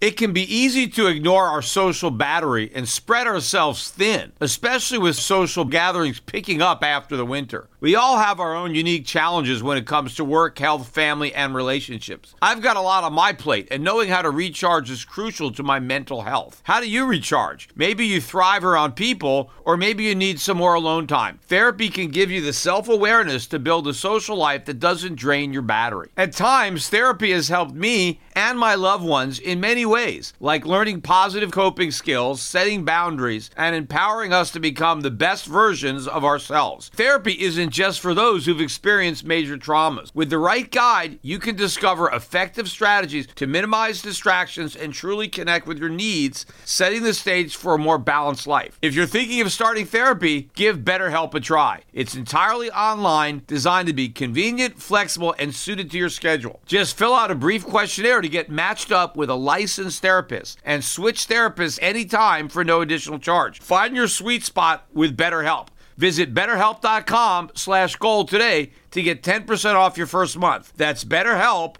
It can be easy to ignore our social battery and spread ourselves thin, especially with social gatherings picking up after the winter. We all have our own unique challenges when it comes to work, health, family, and relationships. I've got a lot on my plate, and knowing how to recharge is crucial to my mental health. How do you recharge? Maybe you thrive around people, or maybe you need some more alone time. Therapy can give you the self-awareness to build a social life that doesn't drain your battery. At times, therapy has helped me and my loved ones in many ways, like learning positive coping skills, setting boundaries, and empowering us to become the best versions of ourselves. Therapy isn't just for those who've experienced major traumas. With the right guide, you can discover effective strategies to minimize distractions and truly connect with your needs, setting the stage for a more balanced life. If you're thinking of starting therapy, give BetterHelp a try. It's entirely online, designed to be convenient, flexible, and suited to your schedule. Just fill out a brief questionnaire to get matched up with a licensed therapist and switch therapists anytime for no additional charge. Find your sweet spot with BetterHelp. Visit BetterHelp.com/gold today to get 10% off your first month. That's BetterHelp,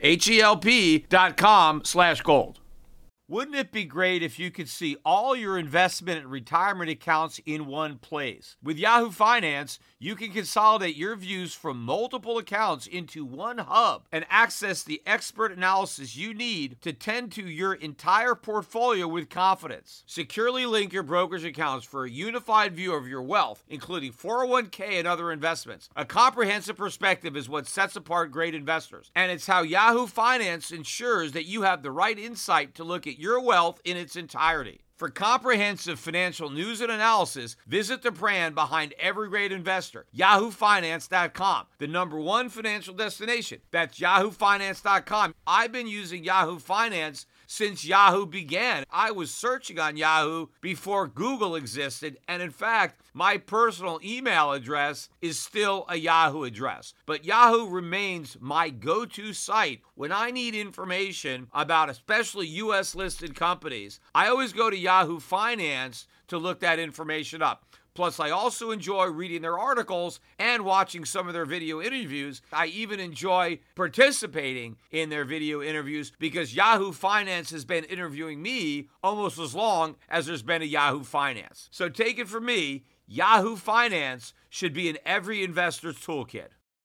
HELP.com/gold. Wouldn't it be great if you could see all your investment and retirement accounts in one place? With Yahoo Finance, you can consolidate your views from multiple accounts into one hub and access the expert analysis you need to tend to your entire portfolio with confidence. Securely link your brokerage accounts for a unified view of your wealth, including 401k and other investments. A comprehensive perspective is what sets apart great investors, and it's how Yahoo Finance ensures that you have the right insight to look at your wealth in its entirety. For comprehensive financial news and analysis, visit the brand behind every great investor, yahoofinance.com, the #1 financial destination. That's yahoofinance.com. I've been using Yahoo Finance since Yahoo began. I was searching on Yahoo before Google existed, and in fact, my personal email address is still a Yahoo address. But Yahoo remains my go-to site when I need information about especially U.S.-listed companies. I always go to Yahoo Finance to look that information up. Plus, I also enjoy reading their articles and watching some of their video interviews. I even enjoy participating in their video interviews because Yahoo Finance has been interviewing me almost as long as there's been a Yahoo Finance. So take it from me, Yahoo Finance should be in every investor's toolkit.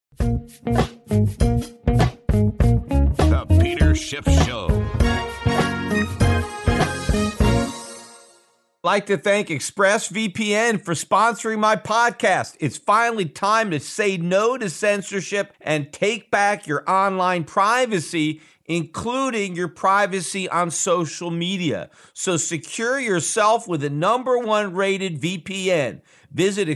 The Peter Schiff Show. I'd like to thank ExpressVPN for sponsoring my podcast. It's finally time to say no to censorship and take back your online privacy, including your privacy on social media. So secure yourself with the #1 rated VPN. Visit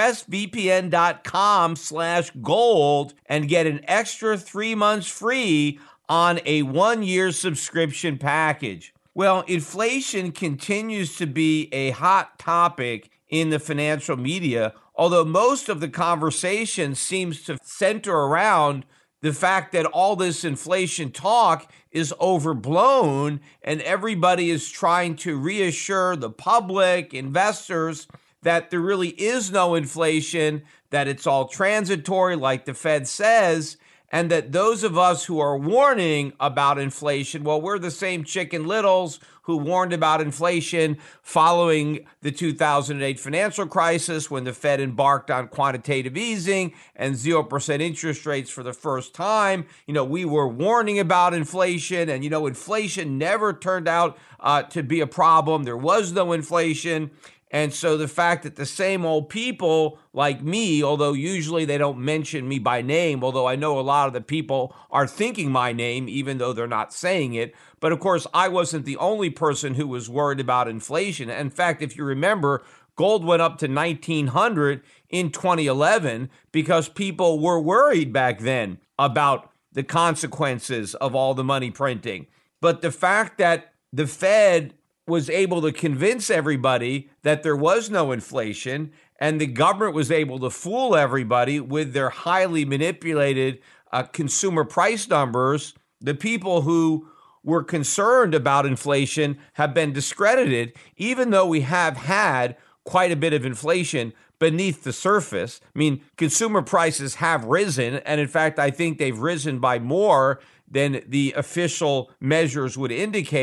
expressvpn.com/gold and get an extra 3 months free on a 1-year subscription package. Well, inflation continues to be a hot topic in the financial media, although most of the conversation seems to center around the fact that all this inflation talk is overblown and everybody is trying to reassure the public, investors, that there really is no inflation, that it's all transitory like the Fed says, and that those of us who are warning about inflation, well, we're the same Chicken Littles who warned about inflation following the 2008 financial crisis when the Fed embarked on quantitative easing and 0% interest rates for the first time. We were warning about inflation, and, inflation never turned out to be a problem. There was no inflation. And so the fact that the same old people like me, although usually they don't mention me by name, although I know a lot of the people are thinking my name, even though they're not saying it. But of course, I wasn't the only person who was worried about inflation. In fact, if you remember, gold went up to 1,900 in 2011 because people were worried back then about the consequences of all the money printing. But the fact that the Fed was able to convince everybody that there was no inflation, and the government was able to fool everybody with their highly manipulated consumer price numbers, the people who were concerned about inflation have been discredited, even though we have had quite a bit of inflation beneath the surface. I mean, consumer prices have risen, and in fact, I think they've risen by more than the official measures would indicate.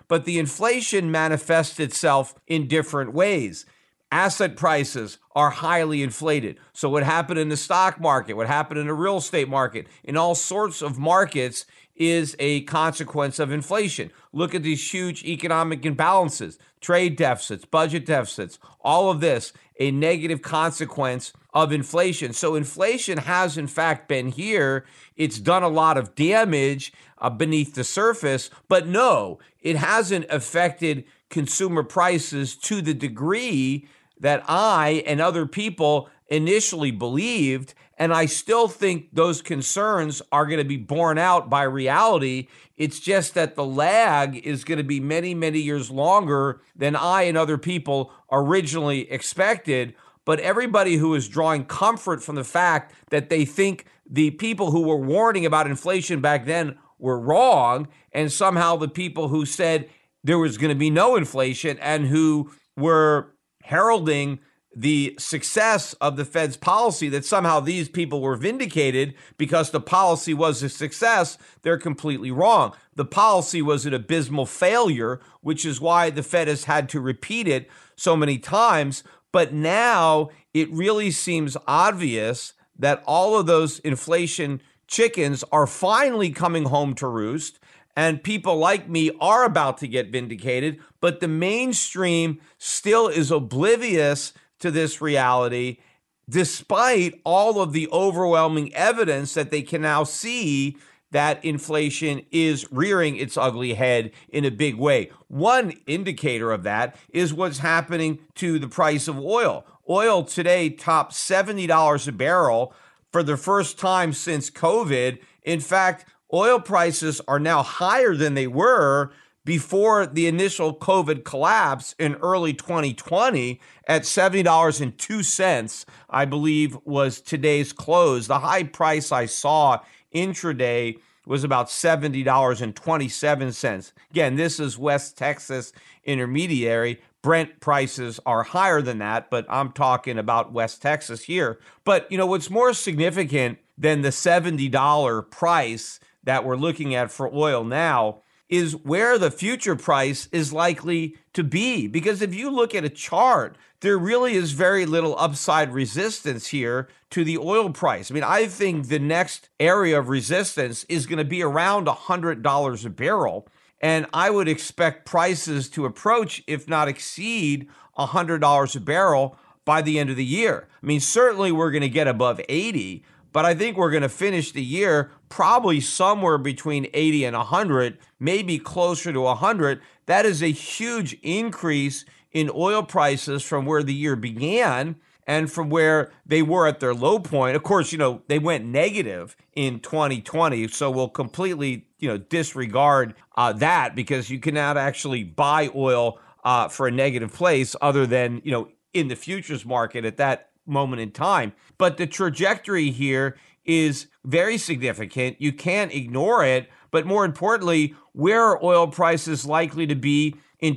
but the inflation manifests itself in different ways. Asset prices are highly inflated. So what happened in the stock market, what happened in the real estate market, in all sorts of markets is a consequence of inflation. Look at these huge economic imbalances, trade deficits, budget deficits, all of this, a negative consequence of inflation. So inflation has in fact been here. It's done a lot of damage beneath the surface, but no, it hasn't affected consumer prices to the degree that I and other people initially believed. And I still think those concerns are going to be borne out by reality. It's just that the lag is going to be many, many years longer than I and other people originally expected. But everybody who is drawing comfort from the fact that they think the people who were warning about inflation back then were wrong, and somehow the people who said there was going to be no inflation and who were heralding the success of the Fed's policy, that somehow these people were vindicated because the policy was a success, they're completely wrong. The policy was an abysmal failure, which is why the Fed has had to repeat it so many times. But now it really seems obvious that all of those inflation chickens are finally coming home to roost, and people like me are about to get vindicated, but the mainstream still is oblivious to this reality, despite all of the overwhelming evidence that they can now see that inflation is rearing its ugly head in a big way. One indicator of that is what's happening to the price of oil. Oil today topped $70 a barrel for the first time since COVID. In fact, oil prices are now higher than they were before the initial COVID collapse in early 2020 at $70.02, I believe was today's close. The high price I saw intraday was about $70.27. Again, this is West Texas Intermediary. Brent prices are higher than that, but I'm talking about West Texas here. But, what's more significant than the $70 price that we're looking at for oil now is where the future price is likely to be. Because if you look at a chart, there really is very little upside resistance here to the oil price. I mean, I think the next area of resistance is going to be around $100 a barrel. And I would expect prices to approach, if not exceed, $100 a barrel by the end of the year. I mean, certainly we're going to get above 80, but I think we're going to finish the year probably somewhere between 80 and 100, maybe closer to 100. That is a huge increase in oil prices from where the year began and from where they were at their low point. Of course, they went negative in 2020, so we'll completely, disregard that, because you cannot actually buy oil for a negative place other than, in the futures market at that moment in time. But the trajectory here is very significant. You can't ignore it. But more importantly, where are oil prices likely to be in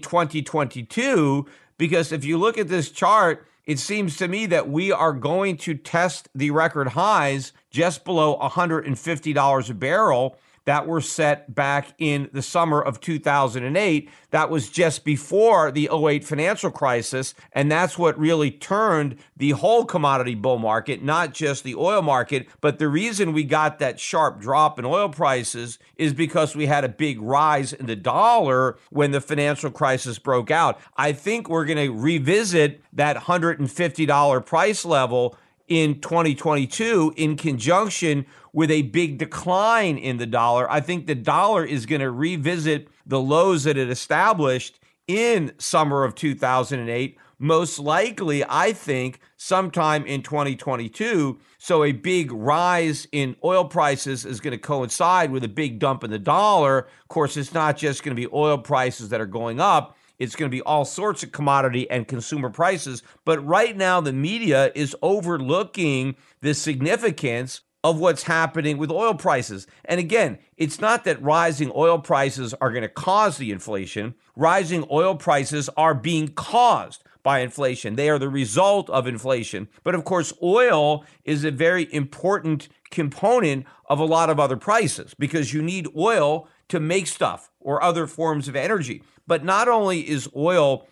2022? Because if you look at this chart, it seems to me that we are going to test the record highs just below $150 a barrel that were set back in the summer of 2008. That was just before the '08 financial crisis, and that's what really turned the whole commodity bull market, not just the oil market. But the reason we got that sharp drop in oil prices is because we had a big rise in the dollar when the financial crisis broke out. I think we're going to revisit that $150 price level in 2022 in conjunction with a big decline in the dollar. I think the dollar is going to revisit the lows that it established in summer of 2008, most likely, I think, sometime in 2022. So a big rise in oil prices is going to coincide with a big dump in the dollar. Of course, it's not just going to be oil prices that are going up. It's going to be all sorts of commodity and consumer prices. But right now, the media is overlooking the significance of what's happening with oil prices. And again, it's not that rising oil prices are going to cause the inflation. Rising oil prices are being caused by inflation. They are the result of inflation. But of course, oil is a very important component of a lot of other prices because you need oil to make stuff or other forms of energy. But not only is oil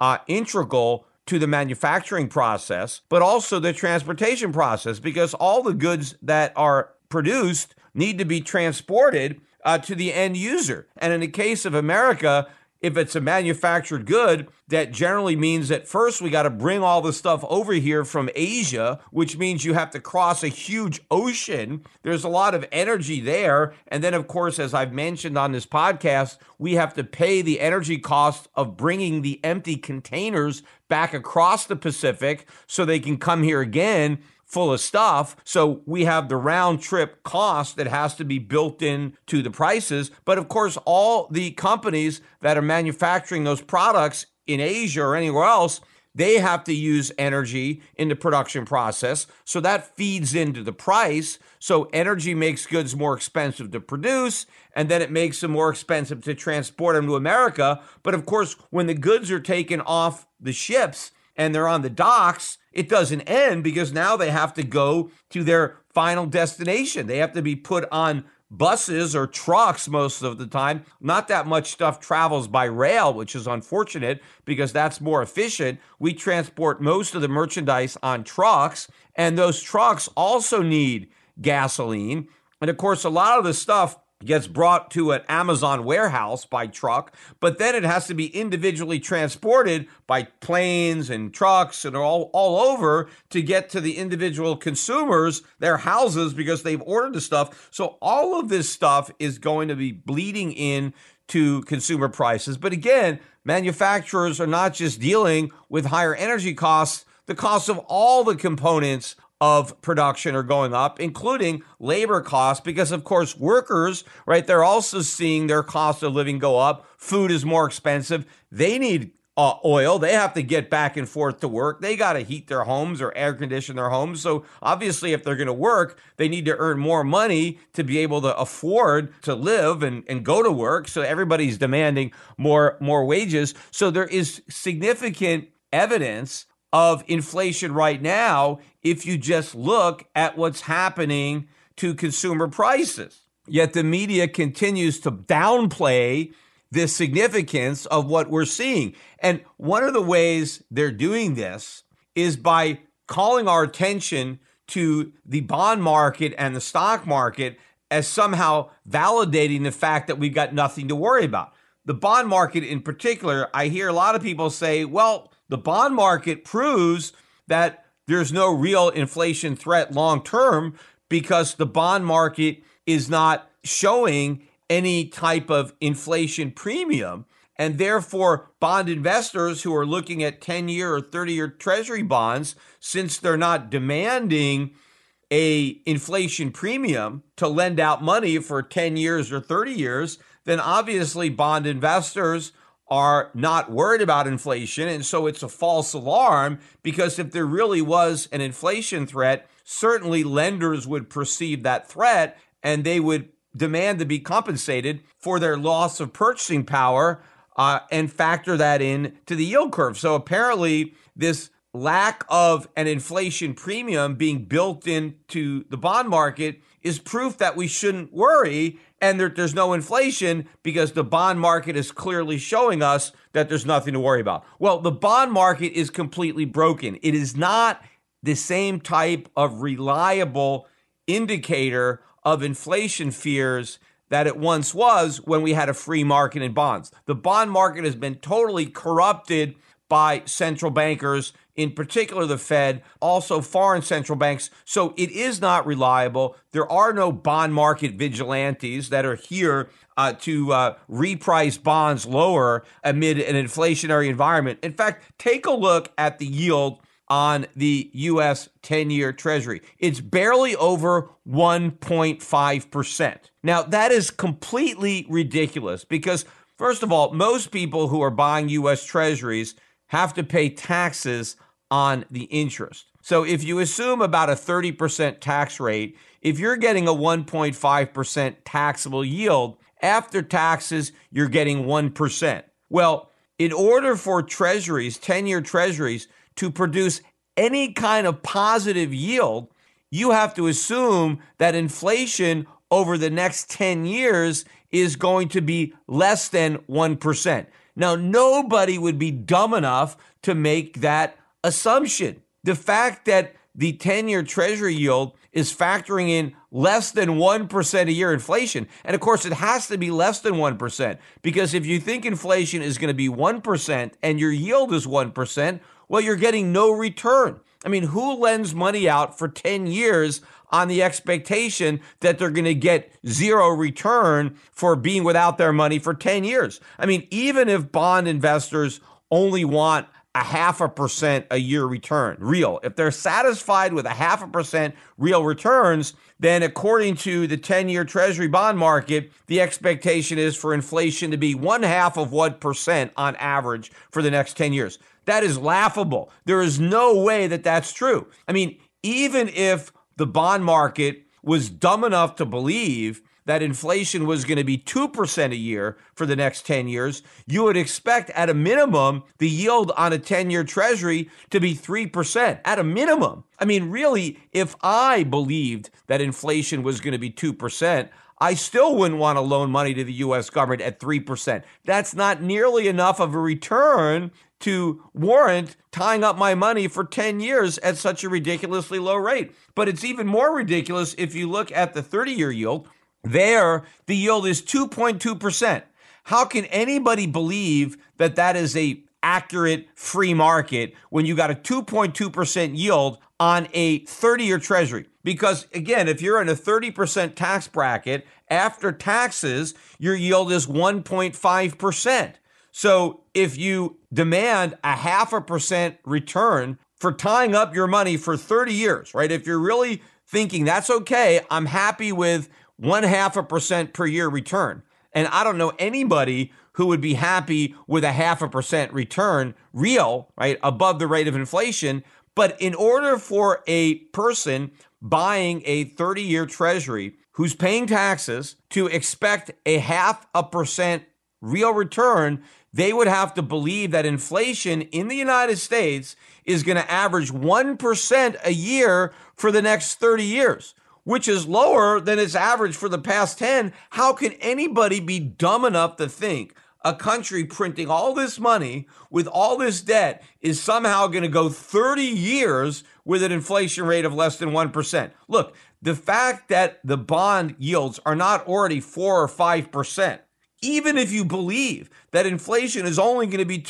integral to the manufacturing process, but also the transportation process, because all the goods that are produced need to be transported to the end user. And in the case of America, if it's a manufactured good, that generally means that first we got to bring all the stuff over here from Asia, which means you have to cross a huge ocean. There's a lot of energy there. And then, of course, as I've mentioned on this podcast, we have to pay the energy cost of bringing the empty containers back across the Pacific so they can come here again full of stuff. So we have the round trip cost that has to be built in to the prices. But of course, all the companies that are manufacturing those products in Asia or anywhere else, they have to use energy in the production process. So that feeds into the price. So energy makes goods more expensive to produce, and then it makes them more expensive to transport them to America. But of course, when the goods are taken off the ships and they're on the docks, it doesn't end, because now they have to go to their final destination. They have to be put on buses or trucks most of the time. Not that much stuff travels by rail, which is unfortunate because that's more efficient. We transport most of the merchandise on trucks, and those trucks also need gasoline. And of course, a lot of the stuff gets brought to an Amazon warehouse by truck, but then it has to be individually transported by planes and trucks and all over to get to the individual consumers, their houses, because they've ordered the stuff. So all of this stuff is going to be bleeding in to consumer prices. But again, manufacturers are not just dealing with higher energy costs. The cost of all the components of production are going up, including labor costs, because of course workers, right, they're also seeing their cost of living go up. Food is more expensive. They need oil. They have to get back and forth to work. They got to heat their homes or air condition their homes. So obviously, if they're going to work, they need to earn more money to be able to afford to live and go to work. So everybody's demanding more wages. So there is significant evidence of inflation right now if you just look at what's happening to consumer prices. Yet the media continues to downplay the significance of what we're seeing. And one of the ways they're doing this is by calling our attention to the bond market and the stock market as somehow validating the fact that we've got nothing to worry about. The bond market in particular, I hear a lot of people say, well, the bond market proves that there's no real inflation threat long term because the bond market is not showing any type of inflation premium. And therefore, bond investors who are looking at 10-year or 30-year treasury bonds, since they're not demanding a inflation premium to lend out money for 10 years or 30 years, then obviously bond investors are not worried about inflation. And so it's a false alarm, because if there really was an inflation threat, certainly lenders would perceive that threat and they would demand to be compensated for their loss of purchasing power and factor that in to the yield curve. So apparently this lack of an inflation premium being built into the bond market is proof that we shouldn't worry and there's no inflation, because the bond market is clearly showing us that there's nothing to worry about. Well, the bond market is completely broken. It is not the same type of reliable indicator of inflation fears that it once was when we had a free market in bonds. The bond market has been totally corrupted by central bankers, in particular the Fed, also foreign central banks. So it is not reliable. There are no bond market vigilantes that are here to reprice bonds lower amid an inflationary environment. In fact, take a look at the yield on the U.S. 10-year Treasury. It's barely over 1.5%. Now, that is completely ridiculous because, first of all, most people who are buying U.S. Treasuries have to pay taxes on the interest. So if you assume about a 30% tax rate, if you're getting a 1.5% taxable yield, after taxes, you're getting 1%. Well, in order for treasuries, 10-year treasuries, to produce any kind of positive yield, you have to assume that inflation over the next 10 years is going to be less than 1%. Now, nobody would be dumb enough to make that assumption. The fact that the 10-year Treasury yield is factoring in less than 1% a year inflation. And of course, it has to be less than 1%, because if you think inflation is going to be 1% and your yield is 1%, well, you're getting no return. I mean, who lends money out for 10 years on the expectation that they're going to get zero return for being without their money for 10 years? I mean, even if bond investors only want 0.5% a year return, real, if they're satisfied with 0.5% real returns, then according to the 10-year Treasury bond market, the expectation is for inflation to be 0.5% on average for the next 10 years. That is laughable. There is no way that that's true. I mean, even if the bond market was dumb enough to believe that inflation was going to be 2% a year for the next 10 years, you would expect at a minimum the yield on a 10-year Treasury to be 3% at a minimum. I mean, really, if I believed that inflation was going to be 2%, I still wouldn't want to loan money to the U.S. government at 3%. That's not nearly enough of a return to warrant tying up my money for 10 years at such a ridiculously low rate. But it's even more ridiculous if you look at the 30-year yield. There, the yield is 2.2%. How can anybody believe that that is a accurate free market when you got a 2.2% yield on a 30-year Treasury? Because again, if you're in a 30% tax bracket, after taxes, your yield is 1.5%. So if you demand 0.5% return for tying up your money for 30 years, right? If you're really thinking that's okay, I'm happy with 0.5% per year return. And I don't know anybody who would be happy with 0.5% return, real, right, above the rate of inflation. But in order for a person buying a 30-year Treasury who's paying taxes to expect 0.5% real return, they would have to believe that inflation in the United States is going to average 1% a year for the next 30 years. Which is lower than its average for the past 10. How can anybody be dumb enough to think a country printing all this money with all this debt is somehow going to go 30 years with an inflation rate of less than 1%? Look, the fact that the bond yields are not already 4 or 5%, even if you believe that inflation is only going to be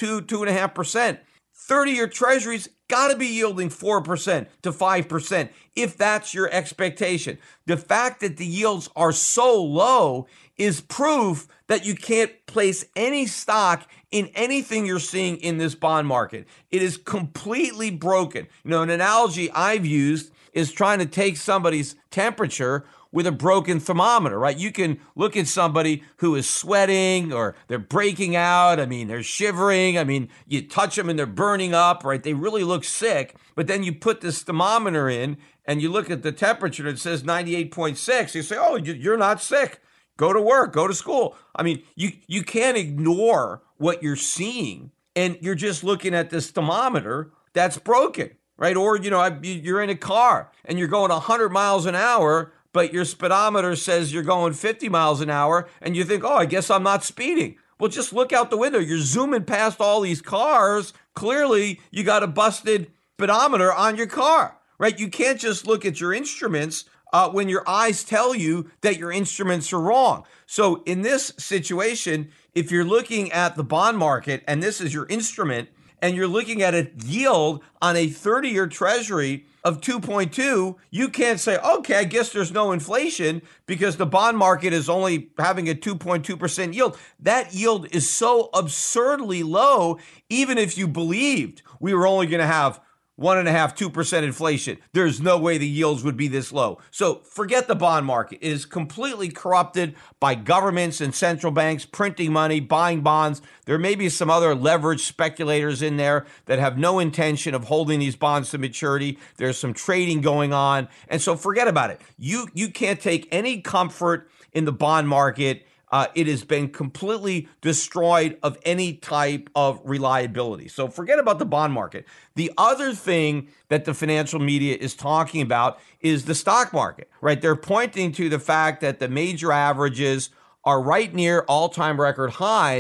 2.5%, 30-year Treasuries got to be yielding 4% to 5% if that's your expectation. The fact that the yields are so low is proof that you can't place any stock in anything you're seeing in this bond market. It is completely broken. You know, an analogy I've used is trying to take somebody's temperature with a broken thermometer, right? You can look at somebody who is sweating or they're breaking out. I mean, they're shivering. I mean, you touch them and they're burning up, right? They really look sick. But then you put this thermometer in and you look at the temperature and it says 98.6. You say, oh, you're not sick. Go to work, go to school. I mean, you can't ignore what you're seeing and you're just looking at this thermometer that's broken, right? Or, you know, you're in a car and you're going 100 miles an hour, but your speedometer says you're going 50 miles an hour, and you think, oh, I guess I'm not speeding. Well, just look out the window. You're zooming past all these cars. Clearly, you got a busted speedometer on your car, right? You can't just look at your instruments when your eyes tell you that your instruments are wrong. So in this situation, if you're looking at the bond market, and this is your instrument, and you're looking at a yield on a 30-year Treasury of 2.2, you can't say, okay, I guess there's no inflation because the bond market is only having a 2.2% yield. That yield is so absurdly low, even if you believed we were only going to have 1.5%, 2% inflation. There's no way the yields would be this low. So forget the bond market. It is completely corrupted by governments and central banks printing money, buying bonds. There may be some other leveraged speculators in there that have no intention of holding these bonds to maturity. There's some trading going on. And so forget about it. You can't take any comfort in the bond market. It has been completely destroyed of any type of reliability. So forget about the bond market. The other thing that the financial media is talking about is the stock market, right? They're pointing to the fact that the major averages are right near all-time record highs,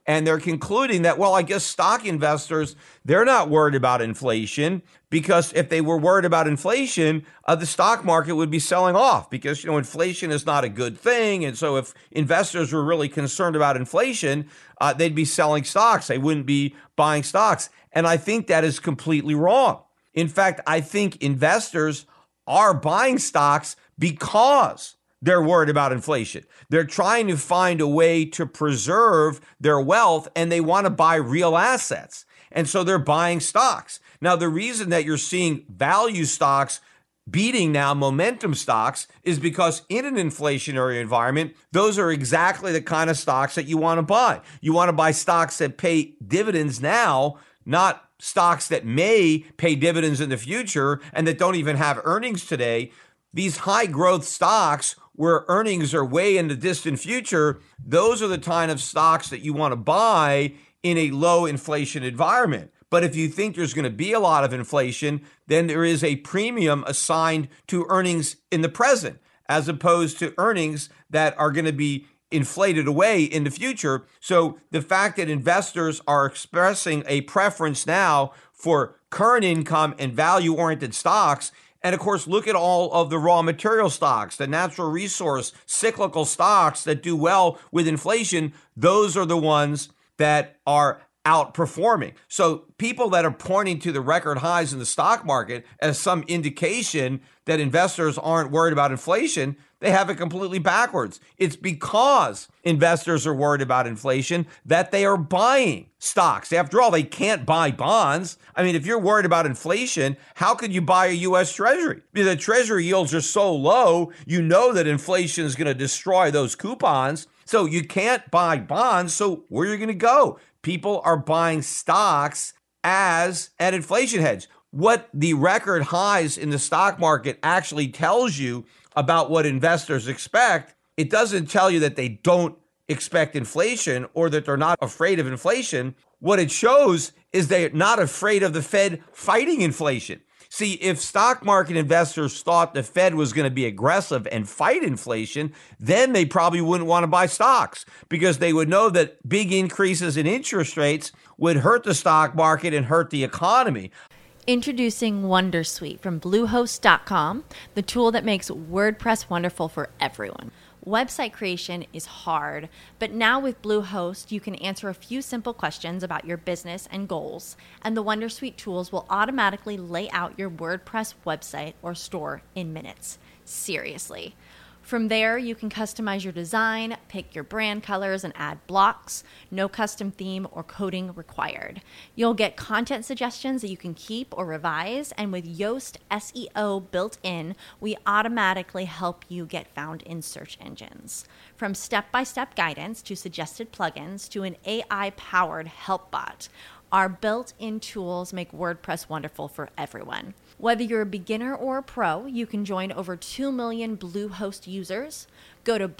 And they're concluding that, well, I guess stock investors, they're not worried about inflation, because if they were worried about inflation, the stock market would be selling off, because, inflation is not a good thing. And so if investors were really concerned about inflation, they'd be selling stocks. They wouldn't be buying stocks. And I think that is completely wrong. In fact, I think investors are buying stocks because they're worried about inflation. They're trying to find a way to preserve their wealth, and they want to buy real assets. And so they're buying stocks. Now, the reason that you're seeing value stocks beating now momentum stocks is because in an inflationary environment, those are exactly the kind of stocks that you want to buy. You want to buy stocks that pay dividends now, not stocks that may pay dividends in the future and that don't even have earnings today. These high growth stocks where earnings are way in the distant future, those are the kind of stocks that you want to buy in a low inflation environment. But if you think there's going to be a lot of inflation, then there is a premium assigned to earnings in the present, as opposed to earnings that are going to be inflated away in the future. So the fact that investors are expressing a preference now for current income and value-oriented stocks, and of course, look at all of the raw material stocks, the natural resource, cyclical stocks that do well with inflation, those are the ones that are outperforming. So people that are pointing to the record highs in the stock market as some indication that investors aren't worried about inflation, they have it completely backwards. It's because investors are worried about inflation that they are buying stocks. After all, they can't buy bonds. I mean, if you're worried about inflation, how could you buy a U.S. Treasury? The Treasury yields are so low, you know that inflation is going to destroy those coupons. So you can't buy bonds. So where are you going to go? People are buying stocks as an inflation hedge. What the record highs in the stock market actually tells you about what investors expect, it doesn't tell you that they don't expect inflation or that they're not afraid of inflation. What it shows is they're not afraid of the Fed fighting inflation. See, if stock market investors thought the Fed was going to be aggressive and fight inflation, then they probably wouldn't want to buy stocks, because they would know that big increases in interest rates would hurt the stock market and hurt the economy. Introducing Wondersuite from Bluehost.com, the tool that makes WordPress wonderful for everyone. Website creation is hard, but now with Bluehost, you can answer a few simple questions about your business and goals, and the Wondersuite tools will automatically lay out your WordPress website or store in minutes. Seriously. From there, you can customize your design, pick your brand colors, and add blocks. No custom theme or coding required. You'll get content suggestions that you can keep or revise, and with Yoast SEO built in, we automatically help you get found in search engines. From step-by-step guidance to suggested plugins to an AI-powered help bot, our built-in tools make WordPress wonderful for everyone. Whether you're a beginner or a pro, you can join over 2 million Bluehost users. Go to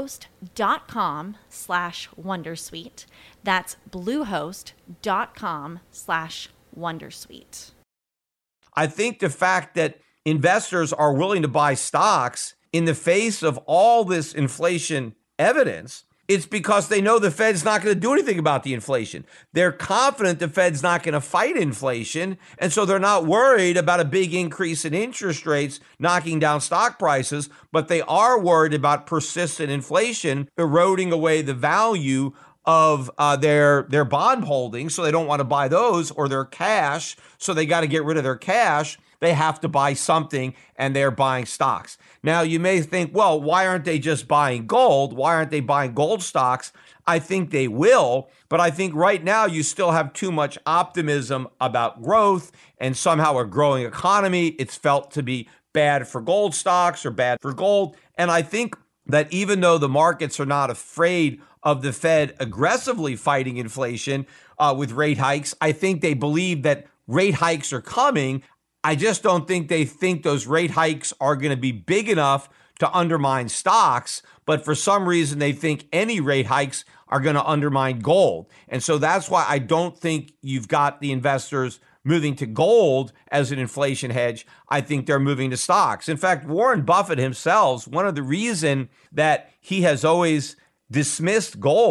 bluehost.com/wondersuite. That's bluehost.com/wondersuite. I think the fact that investors are willing to buy stocks in the face of all this inflation evidence, it's because they know the Fed's not going to do anything about the inflation. They're confident the Fed's not going to fight inflation, and so they're not worried about a big increase in interest rates knocking down stock prices, but they are worried about persistent inflation eroding away the value of their bond holdings, so they don't want to buy those, or their cash, so they got to get rid of their cash. They have to buy something, and they're buying stocks. Now, you may think, well, why aren't they just buying gold? Why aren't they buying gold stocks? I think they will, but I think right now you still have too much optimism about growth and somehow a growing economy. It's felt to be bad for gold stocks or bad for gold. And I think that even though the markets are not afraid of the Fed aggressively fighting inflation with rate hikes, I think they believe that rate hikes are coming. I just don't think they think those rate hikes are going to be big enough to undermine stocks. But for some reason, they think any rate hikes are going to undermine gold. And so that's why I don't think you've got the investors moving to gold as an inflation hedge. I think they're moving to stocks. In fact, Warren Buffett himself, one of the reasons that he has always dismissed gold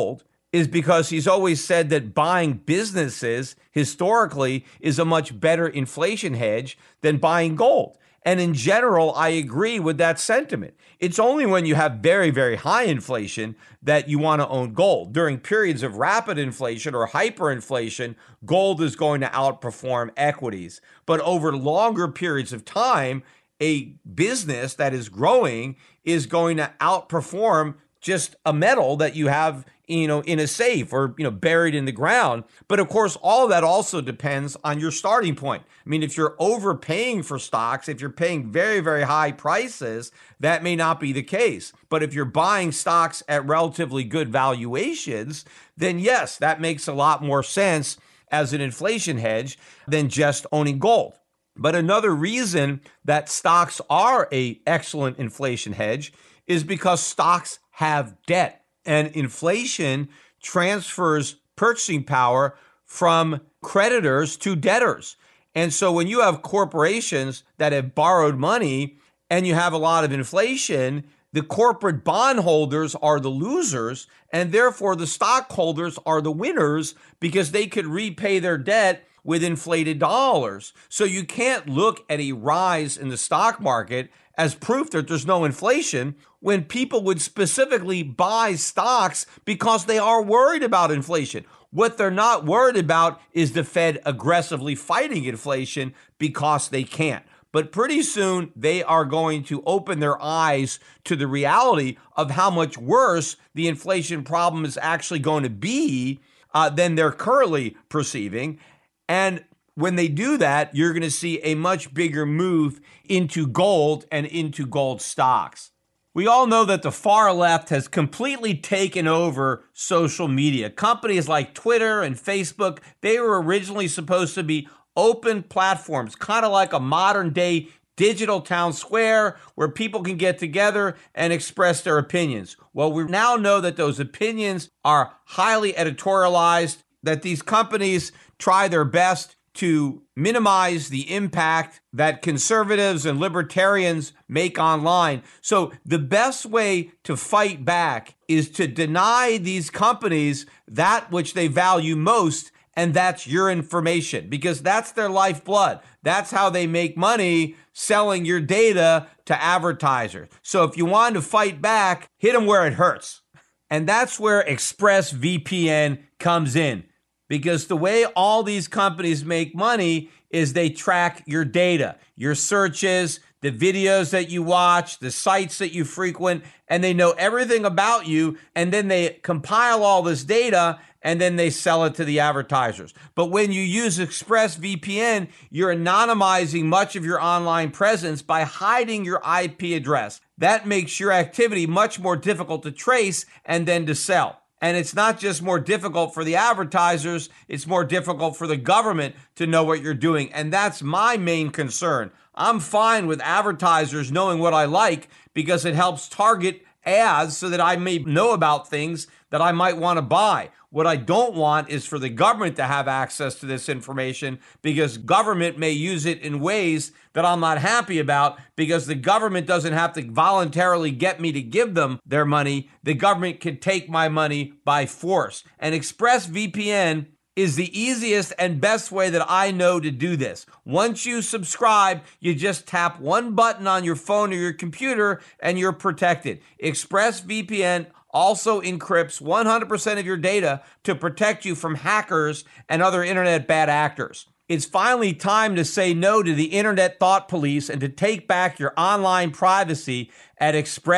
is because he's always said that buying businesses historically is a much better inflation hedge than buying gold. And in general, I agree with that sentiment. It's only when you have very, very high inflation that you want to own gold. During periods of rapid inflation or hyperinflation, gold is going to outperform equities. But over longer periods of time, a business that is growing is going to outperform just a metal that you have, in a safe or, buried in the ground. But of course, all of that also depends on your starting point. I mean, if you're overpaying for stocks, if you're paying very, very high prices, that may not be the case. But if you're buying stocks at relatively good valuations, then yes, that makes a lot more sense as an inflation hedge than just owning gold. But another reason that stocks are an excellent inflation hedge is because stocks have debt. And inflation transfers purchasing power from creditors to debtors. And so when you have corporations that have borrowed money and you have a lot of inflation, the corporate bondholders are the losers, and therefore the stockholders are the winners because they could repay their debt with inflated dollars. So you can't look at a rise in the stock market as proof that there's no inflation when people would specifically buy stocks because they are worried about inflation. What they're not worried about is the Fed aggressively fighting inflation because they can't. But pretty soon they are going to open their eyes to the reality of how much worse the inflation problem is actually going to be than they're currently perceiving. And when they do that, you're going to see a much bigger move into gold and into gold stocks. We all know that the far left has completely taken over social media. Companies like Twitter and Facebook, they were originally supposed to be open platforms, kind of like a modern day digital town square where people can get together and express their opinions. Well, we now know that those opinions are highly editorialized, that these companies try their best to minimize the impact that conservatives and libertarians make online. So the best way to fight back is to deny these companies that which they value most, and that's your information, because that's their lifeblood. That's how they make money, selling your data to advertisers. So if you want to fight back, hit them where it hurts. And that's where ExpressVPN comes in. Because the way all these companies make money is they track your data, your searches, the videos that you watch, the sites that you frequent, and they know everything about you, and then they compile all this data, and then they sell it to the advertisers. But when you use ExpressVPN, you're anonymizing much of your online presence by hiding your IP address. That makes your activity much more difficult to trace and then to sell. And it's not just more difficult for the advertisers, it's more difficult for the government to know what you're doing. And that's my main concern. I'm fine with advertisers knowing what I like because it helps target ads so that I may know about things that I might want to buy. What I don't want is for the government to have access to this information because government may use it in ways that I'm not happy about because the government doesn't have to voluntarily get me to give them their money. The government can take my money by force. And ExpressVPN is the easiest and best way that I know to do this. Once you subscribe, you just tap one button on your phone or your computer and you're protected. ExpressVPN also encrypts 100% of your data to protect you from hackers and other internet bad actors. It's finally time to say no to the internet thought police and to take back your online privacy at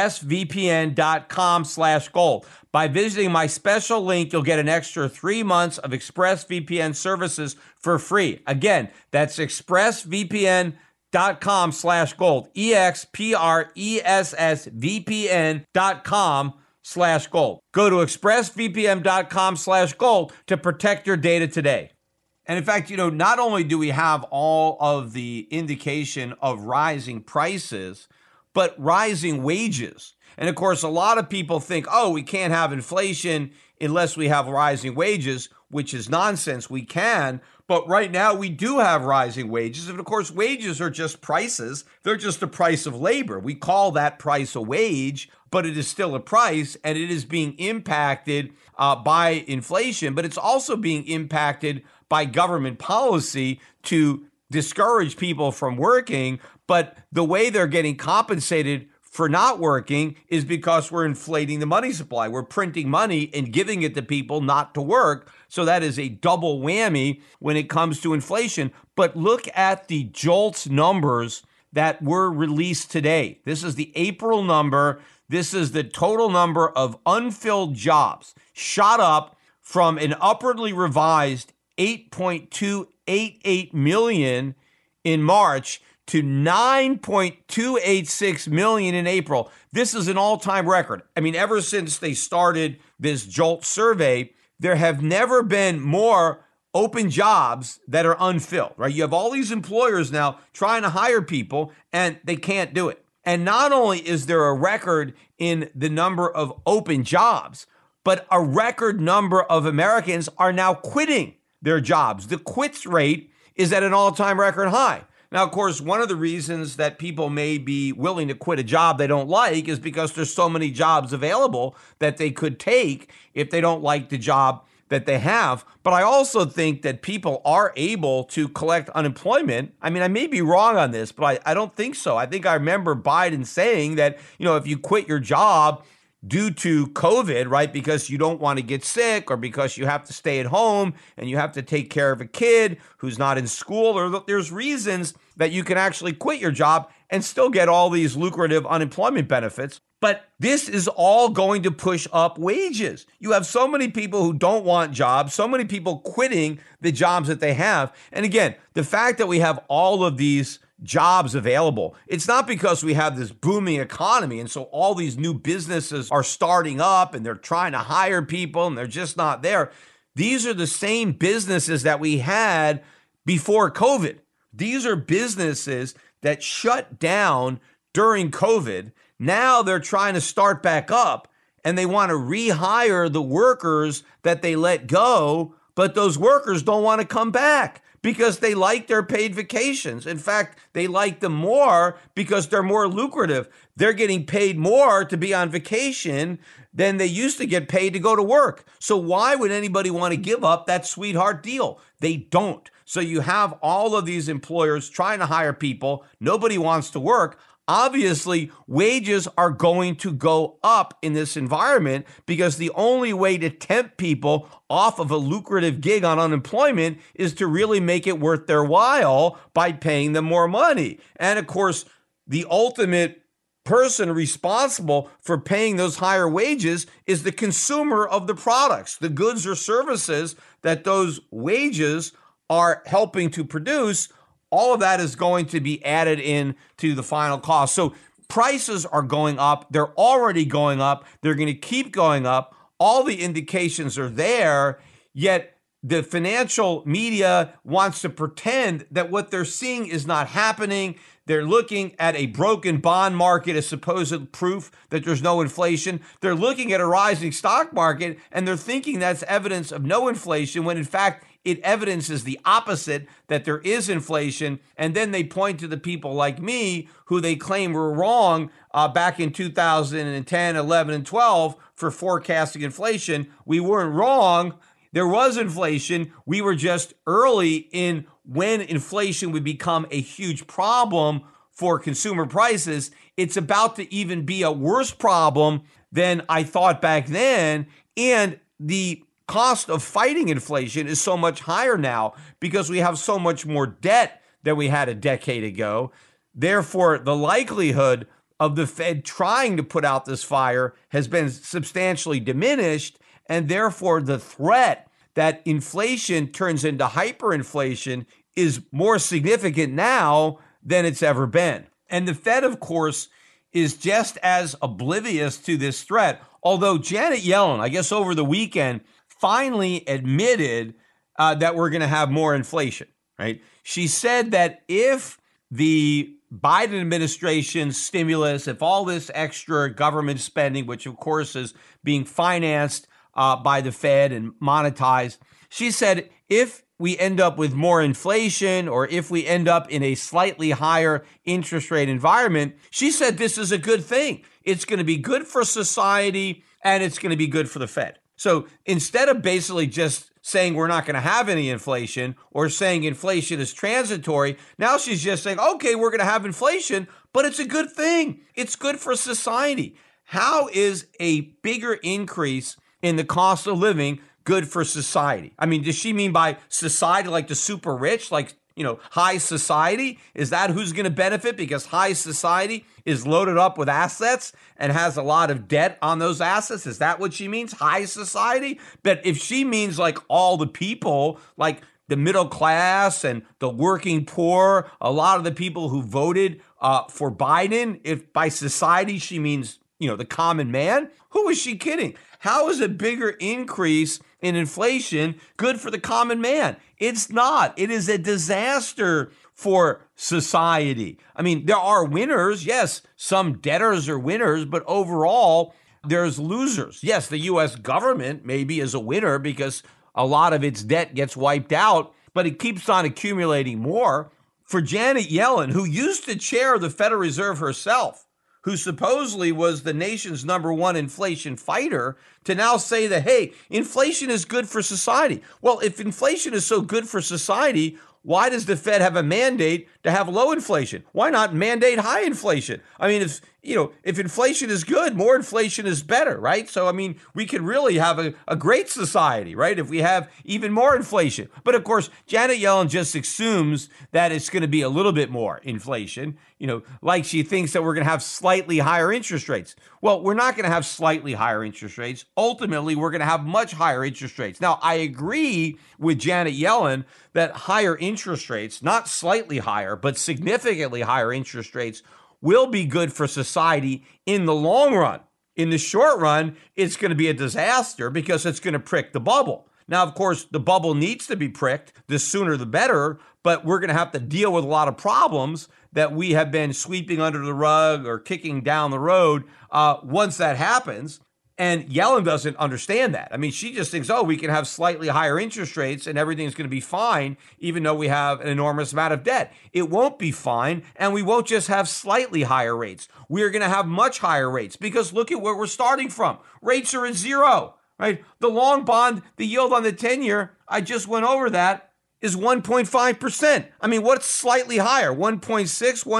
expressvpn.com/gold. By visiting my special link, you'll get an extra 3 months of ExpressVPN services for free. Again, that's expressvpn.com/gold. expressvpn.com/gold. Go to expressvpn.com/gold to protect your data today. And in fact, not only do we have all of the indication of rising prices, but rising wages. And of course, a lot of people think, we can't have inflation unless we have rising wages. which is nonsense. We can, but right now we do have rising wages. And of course, wages are just prices. They're just the price of labor. We call that price a wage, but it is still a price, and it is being impacted by inflation, but it's also being impacted by government policy to discourage people from working. But the way they're getting compensated for not working is because we're inflating the money supply. We're printing money and giving it to people not to work. So that is a double whammy when it comes to inflation. But look at the JOLTS numbers that were released today. This is the April number. This is the total number of unfilled jobs, shot up from an upwardly revised 8.288 million in March to 9.286 million in April. This is an all-time record. I mean, ever since they started this JOLT survey, there have never been more open jobs that are unfilled, right? You have all these employers now trying to hire people, and they can't do it. And not only is there a record in the number of open jobs, but a record number of Americans are now quitting their jobs. The quits rate is at an all-time record high. Now, of course, one of the reasons that people may be willing to quit a job they don't like is because there's so many jobs available that they could take if they don't like the job that they have. But I also think that people are able to collect unemployment. I mean, I may be wrong on this, but I don't think so. I think I remember Biden saying that, if you quit your job due to COVID, right, because you don't want to get sick or because you have to stay at home and you have to take care of a kid who's not in school, or there's reasons that you can actually quit your job and still get all these lucrative unemployment benefits. But this is all going to push up wages. You have so many people who don't want jobs, so many people quitting the jobs that they have. And again, the fact that we have all of these jobs available, it's not because we have this booming economy and so all these new businesses are starting up and they're trying to hire people and they're just not there. These are the same businesses that we had before COVID. These are businesses that shut down during COVID. Now they're trying to start back up and they want to rehire the workers that they let go, but those workers don't want to come back because they like their paid vacations. In fact, they like them more because they're more lucrative. They're getting paid more to be on vacation than they used to get paid to go to work. So why would anybody want to give up that sweetheart deal? They don't. So you have all of these employers trying to hire people. Nobody wants to work. Obviously, wages are going to go up in this environment because the only way to tempt people off of a lucrative gig on unemployment is to really make it worth their while by paying them more money. And of course, the ultimate person responsible for paying those higher wages is the consumer of the products, the goods or services that those wages are helping to produce. All of that is going to be added in to the final cost. So prices are going up. They're already going up. They're going to keep going up. All the indications are there, yet the financial media wants to pretend that what they're seeing is not happening. They're looking at a broken bond market as supposed proof that there's no inflation. They're looking at a rising stock market and they're thinking that's evidence of no inflation when in fact it evidences the opposite, that there is inflation. And then they point to the people like me who they claim were wrong back in 2010, 11, and 12 for forecasting inflation. We weren't wrong. There was inflation. We were just early in when inflation would become a huge problem for consumer prices. It's about to even be a worse problem than I thought back then. And the cost of fighting inflation is so much higher now because we have so much more debt than we had a decade ago. Therefore, the likelihood of the Fed trying to put out this fire has been substantially diminished. And therefore, the threat that inflation turns into hyperinflation is more significant now than it's ever been. And the Fed, of course, is just as oblivious to this threat. Although Janet Yellen, I guess over the weekend, finally admitted that we're going to have more inflation, right? She said that if the Biden administration's stimulus, if all this extra government spending, which of course is being financed by the Fed and monetized, She said if we end up with more inflation or if we end up in a slightly higher interest rate environment, she said this is a good thing. It's going to be good for society and it's going to be good for the Fed. So instead of basically just saying we're not going to have any inflation or saying inflation is transitory, now she's just saying, okay, we're going to have inflation, but it's a good thing. It's good for society. How is a bigger increase in the cost of living good for society? I mean, does she mean by society like the super rich, like, high society? Is that who's going to benefit because high society is loaded up with assets and has a lot of debt on those assets? Is that what she means, high society? But if she means like all the people, like the middle class and the working poor, a lot of the people who voted for Biden, if by society she means, the common man, who is she kidding? How is a bigger increase in inflation good for the common man? It's not. It is a disaster for society. I mean, there are winners. Yes, some debtors are winners, but overall, there's losers. Yes, the U.S. government maybe is a winner because a lot of its debt gets wiped out, but it keeps on accumulating more. For Janet Yellen, who used to chair the Federal Reserve herself, who supposedly was the nation's number one inflation fighter, to now say that, hey, inflation is good for society. Well, if inflation is so good for society, why does the Fed have a mandate to have low inflation? Why not mandate high inflation? I mean, if inflation is good, more inflation is better, right? So, I mean, we could really have a great society, right, if we have even more inflation. But of course, Janet Yellen just assumes that it's going to be a little bit more inflation, like she thinks that we're going to have slightly higher interest rates. Well, we're not going to have slightly higher interest rates. Ultimately, we're going to have much higher interest rates. Now, I agree with Janet Yellen that higher interest rates, not slightly higher, but significantly higher interest rates, will be good for society in the long run. In the short run, it's going to be a disaster because it's going to prick the bubble. Now, of course, the bubble needs to be pricked. The sooner the better, but we're going to have to deal with a lot of problems that we have been sweeping under the rug or kicking down the road once that happens. And Yellen doesn't understand that. I mean, she just thinks, we can have slightly higher interest rates and everything's going to be fine, even though we have an enormous amount of debt. It won't be fine, and we won't just have slightly higher rates. We're going to have much higher rates because look at where we're starting from. Rates are at zero, right? The long bond, the yield on the 10-year, I just went over that, is 1.5%. I mean, what's slightly higher? 1.6,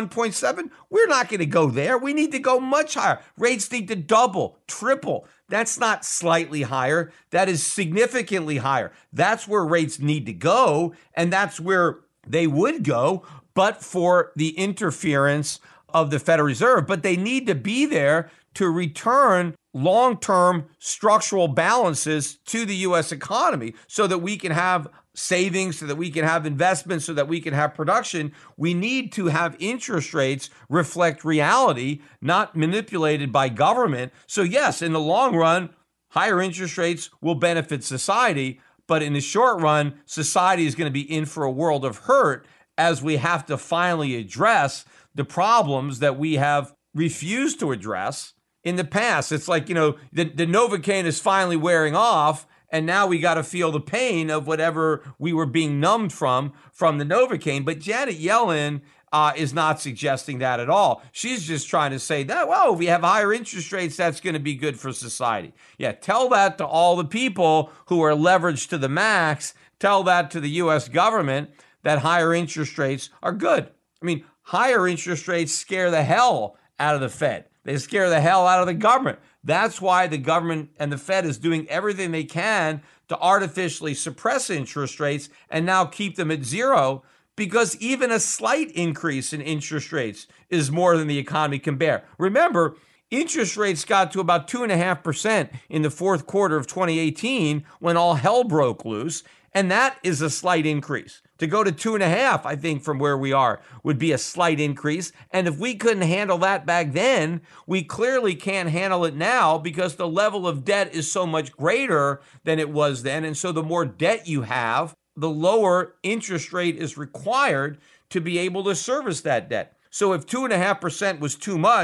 1.7? We're not going to go there. We need to go much higher. Rates need to double, triple. That's not slightly higher. That is significantly higher. That's where rates need to go, and that's where they would go, but for the interference of the Federal Reserve. But they need to be there to return long-term structural balances to the U.S. economy so that we can have savings, so that we can have investments, so that we can have production. We need to have interest rates reflect reality, not manipulated by government. So yes, in the long run, higher interest rates will benefit society, but in the short run, society is going to be in for a world of hurt as we have to finally address the problems that we have refused to address in the past. It's like, the Novocaine is finally wearing off, and now we got to feel the pain of whatever we were being numbed from the Novocaine. But Janet Yellen is not suggesting that at all. She's just trying to say that, if we have higher interest rates, that's going to be good for society. Yeah, tell that to all the people who are leveraged to the max. Tell that to the U.S. government that higher interest rates are good. I mean, higher interest rates scare the hell out of the Fed. They scare the hell out of the government. That's why the government and the Fed is doing everything they can to artificially suppress interest rates and now keep them at zero, because even a slight increase in interest rates is more than the economy can bear. Remember, interest rates got to about 2.5% in the fourth quarter of 2018 when all hell broke loose, and that is a slight increase. To go to 2.5%, I think, from where we are would be a slight increase. And if we couldn't handle that back then, we clearly can't handle it now because the level of debt is so much greater than it was then. And so the more debt you have, the lower interest rate is required to be able to service that debt. So if 2.5% was too much,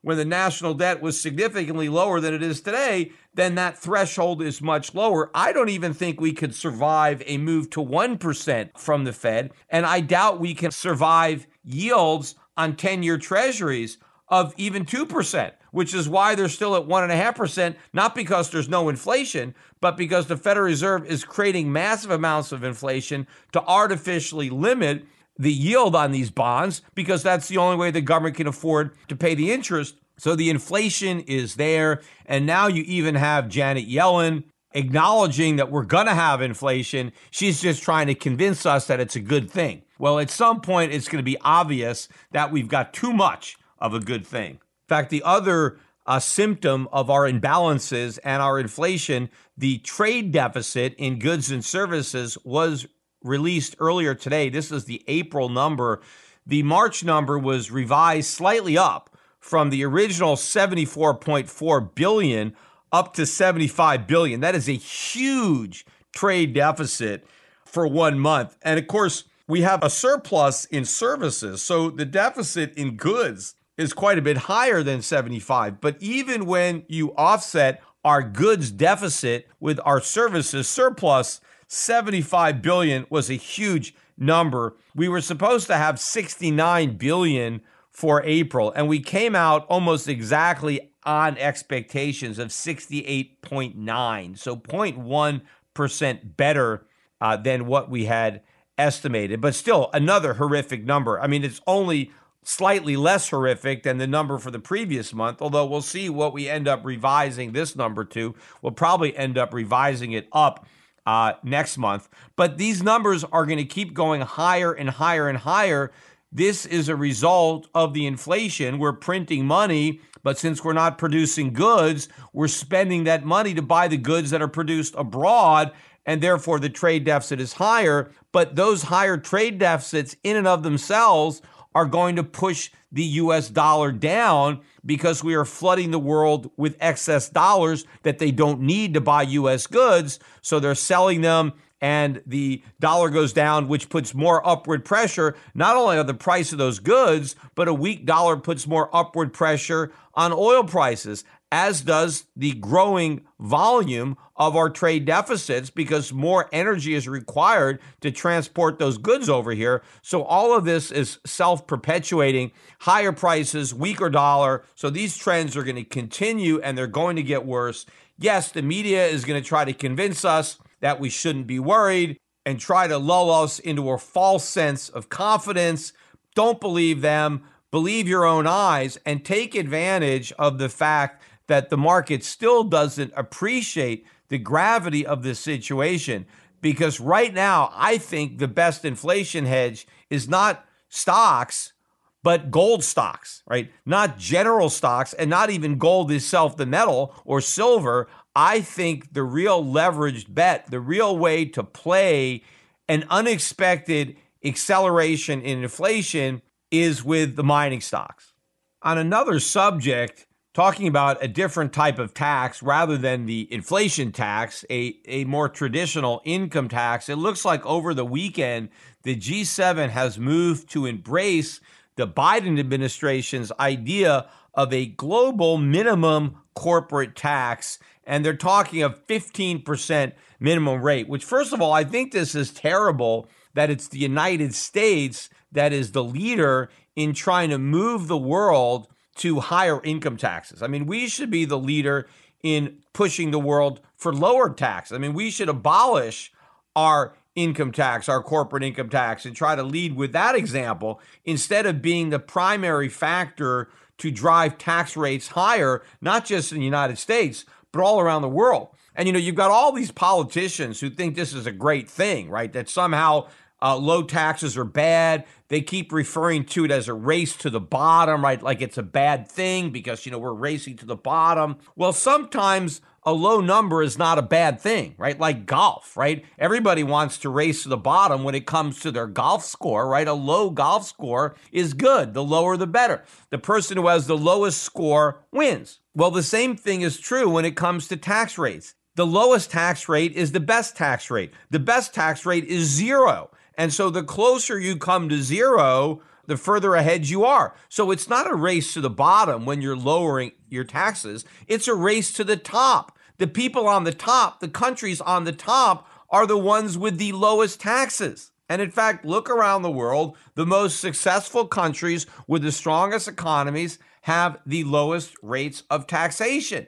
when the national debt was significantly lower than it is today, then that threshold is much lower. I don't even think we could survive a move to 1% from the Fed, and I doubt we can survive yields on 10-year treasuries of even 2%, which is why they're still at 1.5%, not because there's no inflation, but because the Federal Reserve is creating massive amounts of inflation to artificially limit the yield on these bonds, because that's the only way the government can afford to pay the interest. So the inflation is there. And now you even have Janet Yellen acknowledging that we're going to have inflation. She's just trying to convince us that it's a good thing. Well, at some point, it's going to be obvious that we've got too much of a good thing. In fact, the other symptom of our imbalances and our inflation, the trade deficit in goods and services, was released earlier today. This is the April number. The March number was revised slightly up from the original 74.4 billion up to 75 billion. That is a huge trade deficit for 1 month. And of course, we have a surplus in services. So the deficit in goods is quite a bit higher than 75. But even when you offset our goods deficit with our services surplus, 75 billion was a huge number. We were supposed to have 69 billion for April, and we came out almost exactly on expectations of 68.9. So 0.1% better than what we had estimated, but still another horrific number. I mean, it's only slightly less horrific than the number for the previous month, although we'll see what we end up revising this number to. We'll probably end up revising it up next month. But these numbers are going to keep going higher and higher and higher. This is a result of the inflation. We're printing money, but since we're not producing goods, we're spending that money to buy the goods that are produced abroad, and therefore the trade deficit is higher. But those higher trade deficits in and of themselves are going to push the US dollar down because we are flooding the world with excess dollars that they don't need to buy US goods. So they're selling them and the dollar goes down, which puts more upward pressure, not only on the price of those goods, but a weak dollar puts more upward pressure on oil prices, as does the growing volume of our trade deficits because more energy is required to transport those goods over here. So all of this is self-perpetuating, higher prices, weaker dollar. So these trends are going to continue and they're going to get worse. Yes, the media is going to try to convince us that we shouldn't be worried and try to lull us into a false sense of confidence. Don't believe them. Believe your own eyes and take advantage of the fact that the market still doesn't appreciate the gravity of this situation. Because right now, I think the best inflation hedge is not stocks, but gold stocks, right? Not general stocks, and not even gold itself, the metal, or silver. I think the real leveraged bet, the real way to play an unexpected acceleration in inflation is with the mining stocks. On another subject, talking about a different type of tax rather than the inflation tax, a more traditional income tax, it looks like over the weekend, the G7 has moved to embrace the Biden administration's idea of a global minimum corporate tax. And they're talking of 15% minimum rate, which, first of all, I think this is terrible that it's the United States that is the leader in trying to move the world to higher income taxes. I mean, we should be the leader in pushing the world for lower tax. I mean, we should abolish our income tax, our corporate income tax, and try to lead with that example instead of being the primary factor to drive tax rates higher, not just in the United States, but all around the world. And, you know, you've got all these politicians who think this is a great thing, right? That somehow low taxes are bad. They keep referring to it as a race to the bottom, right? Like it's a bad thing because, you know, we're racing to the bottom. Well, sometimes a low number is not a bad thing, right? Like golf, right? Everybody wants to race to the bottom when it comes to their golf score, right? A low golf score is good. The lower, the better. The person who has the lowest score wins. Well, the same thing is true when it comes to tax rates. The lowest tax rate is the best tax rate. The best tax rate is zero. And so the closer you come to zero, the further ahead you are. So it's not a race to the bottom when you're lowering your taxes. It's a race to the top. The people on the top, the countries on the top, are the ones with the lowest taxes. And in fact, look around the world, the most successful countries with the strongest economies have the lowest rates of taxation.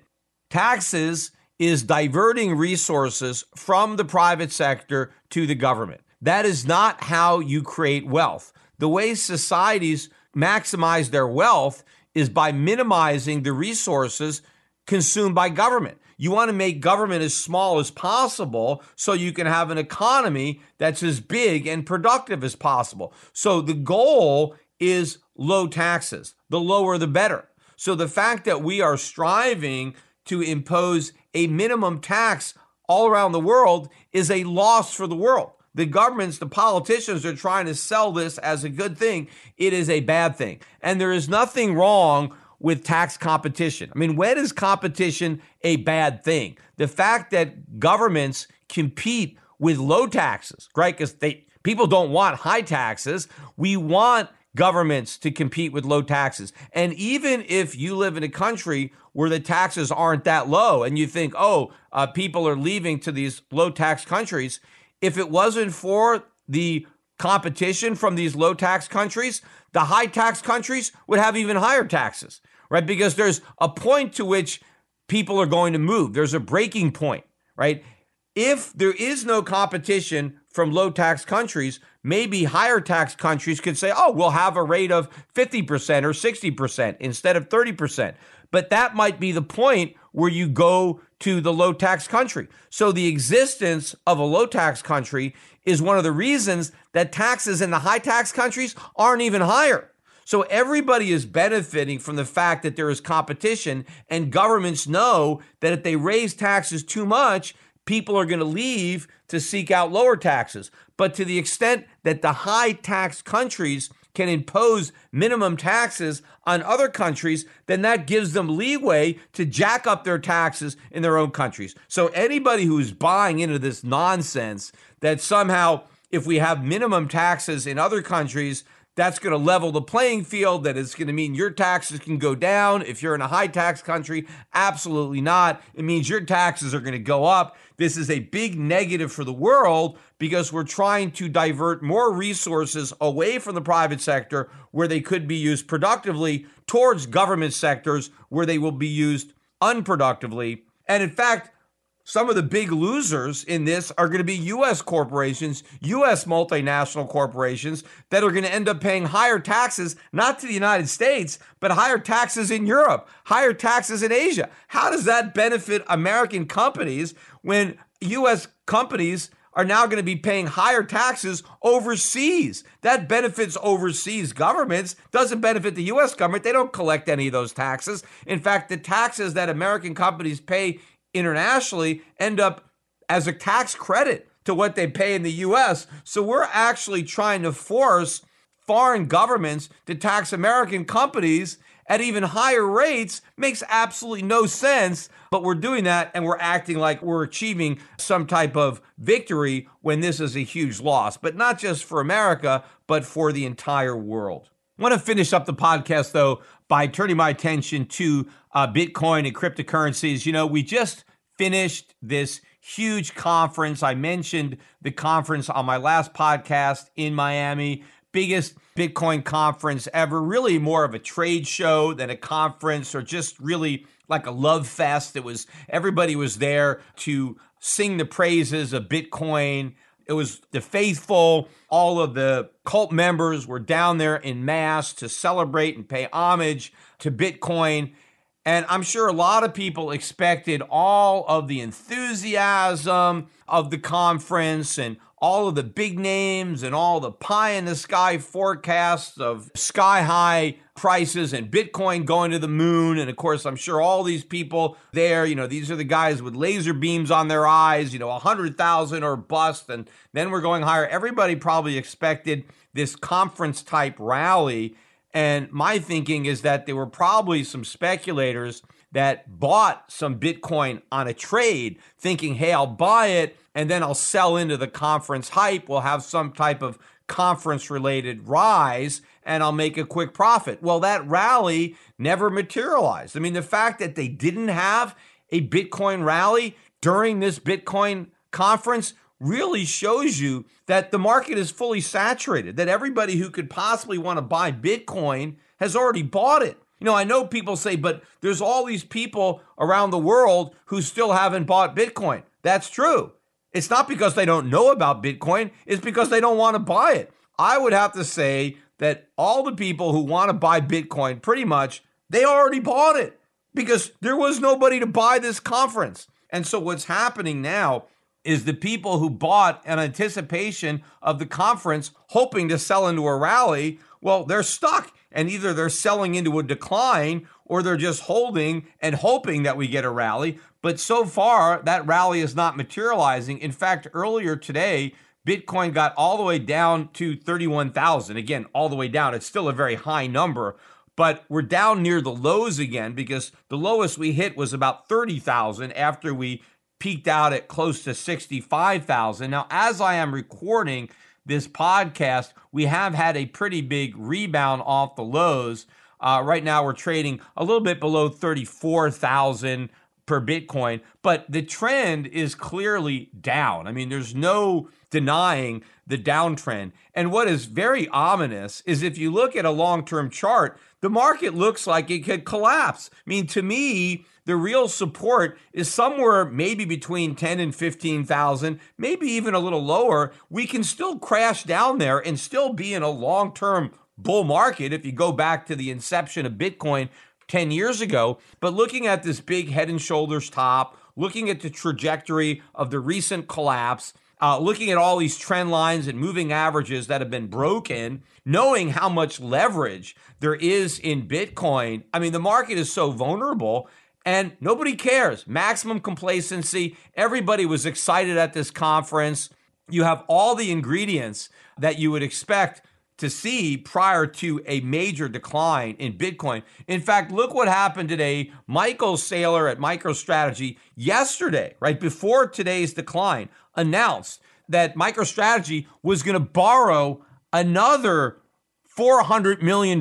Taxes is diverting resources from the private sector to the government. That is not how you create wealth. The way societies maximize their wealth is by minimizing the resources consumed by government. You want to make government as small as possible so you can have an economy that's as big and productive as possible. So the goal is low taxes. The lower, the better. So the fact that we are striving to impose a minimum tax all around the world is a loss for the world. The governments, the politicians are trying to sell this as a good thing. It is a bad thing. And there is nothing wrong with tax competition. I mean, when is competition a bad thing? The fact that governments compete with low taxes, right? Because people don't want high taxes. We want governments to compete with low taxes. And even if you live in a country where the taxes aren't that low and you think, people are leaving to these low tax countries, if it wasn't for the competition from these low tax countries, the high tax countries would have even higher taxes, right? Because there's a point to which people are going to move. There's a breaking point, right? If there is no competition from low tax countries, maybe higher tax countries could say, we'll have a rate of 50% or 60% instead of 30%. But that might be the point where you go to the low tax country. So the existence of a low tax country is one of the reasons that taxes in the high tax countries aren't even higher. So everybody is benefiting from the fact that there is competition, and governments know that if they raise taxes too much, people are going to leave to seek out lower taxes. But to the extent that the high tax countries can impose minimum taxes on other countries, then that gives them leeway to jack up their taxes in their own countries. So anybody who's buying into this nonsense that somehow if we have minimum taxes in other countries, that's going to level the playing field, that it's going to mean your taxes can go down if you're in a high tax country. Absolutely not. It means your taxes are going to go up. This is a big negative for the world because we're trying to divert more resources away from the private sector where they could be used productively towards government sectors where they will be used unproductively. And in fact, some of the big losers in this are going to be U.S. corporations, U.S. multinational corporations that are going to end up paying higher taxes, not to the United States, but higher taxes in Europe, higher taxes in Asia. How does that benefit American companies when U.S. companies are now going to be paying higher taxes overseas? That benefits overseas governments, doesn't benefit the U.S. government. They don't collect any of those taxes. In fact, the taxes that American companies pay internationally end up as a tax credit to what they pay in the U.S. So we're actually trying to force foreign governments to tax American companies at even higher rates. Makes absolutely no sense, but we're doing that and we're acting like we're achieving some type of victory when this is a huge loss, but not just for America, but for the entire world. I want to finish up the podcast, though, by turning my attention to Bitcoin and cryptocurrencies. You know, we just finished this huge conference. I mentioned the conference on my last podcast in Miami. Biggest Bitcoin conference ever. Really more of a trade show than a conference, or just really like a love fest. Everybody was there to sing the praises of Bitcoin. It was the faithful. All of the cult members were down there in mass to celebrate and pay homage to Bitcoin. And I'm sure a lot of people expected all of the enthusiasm of the conference and all of the big names and all the pie in the sky forecasts of sky high prices and Bitcoin going to the moon. And of course, I'm sure all these people there, these are the guys with laser beams on their eyes, 100,000 or bust. And then we're going higher. Everybody probably expected this conference type rally. And my thinking is that there were probably some speculators that bought some Bitcoin on a trade thinking, hey, I'll buy it and then I'll sell into the conference hype. We'll have some type of conference related rise and I'll make a quick profit. Well, that rally never materialized. I mean, the fact that they didn't have a Bitcoin rally during this Bitcoin conference really shows you that the market is fully saturated, that everybody who could possibly want to buy Bitcoin has already bought it. You know, I know people say, but there's all these people around the world who still haven't bought Bitcoin. That's true. It's not because they don't know about Bitcoin. It's because they don't want to buy it. I would have to say that all the people who want to buy Bitcoin, pretty much, they already bought it because there was nobody to buy this conference. And so what's happening now is the people who bought in anticipation of the conference, hoping to sell into a rally, well, they're stuck. And either they're selling into a decline or they're just holding and hoping that we get a rally. But so far, that rally is not materializing. In fact, earlier today, Bitcoin got all the way down to 31,000. Again, all the way down. It's still a very high number, but we're down near the lows again because the lowest we hit was about 30,000 after we peaked out at close to 65,000. Now, as I am recording this podcast, we have had a pretty big rebound off the lows. Right now, we're trading a little bit below 34,000 per Bitcoin, but the trend is clearly down. I mean, there's no denying the downtrend. And what is very ominous is if you look at a long-term chart, the market looks like it could collapse. I mean, to me, the real support is somewhere maybe between 10 and 15,000, maybe even a little lower. We can still crash down there and still be in a long-term bull market if you go back to the inception of Bitcoin 10 years ago. But looking at this big head and shoulders top, looking at the trajectory of the recent collapse, looking at all these trend lines and moving averages that have been broken, knowing how much leverage there is in Bitcoin, I mean, the market is so vulnerable and nobody cares. Maximum complacency. Everybody was excited at this conference. You have all the ingredients that you would expect to see prior to a major decline in Bitcoin. In fact, look what happened today. Michael Saylor at MicroStrategy yesterday, right before today's decline, announced that MicroStrategy was going to borrow another $400 million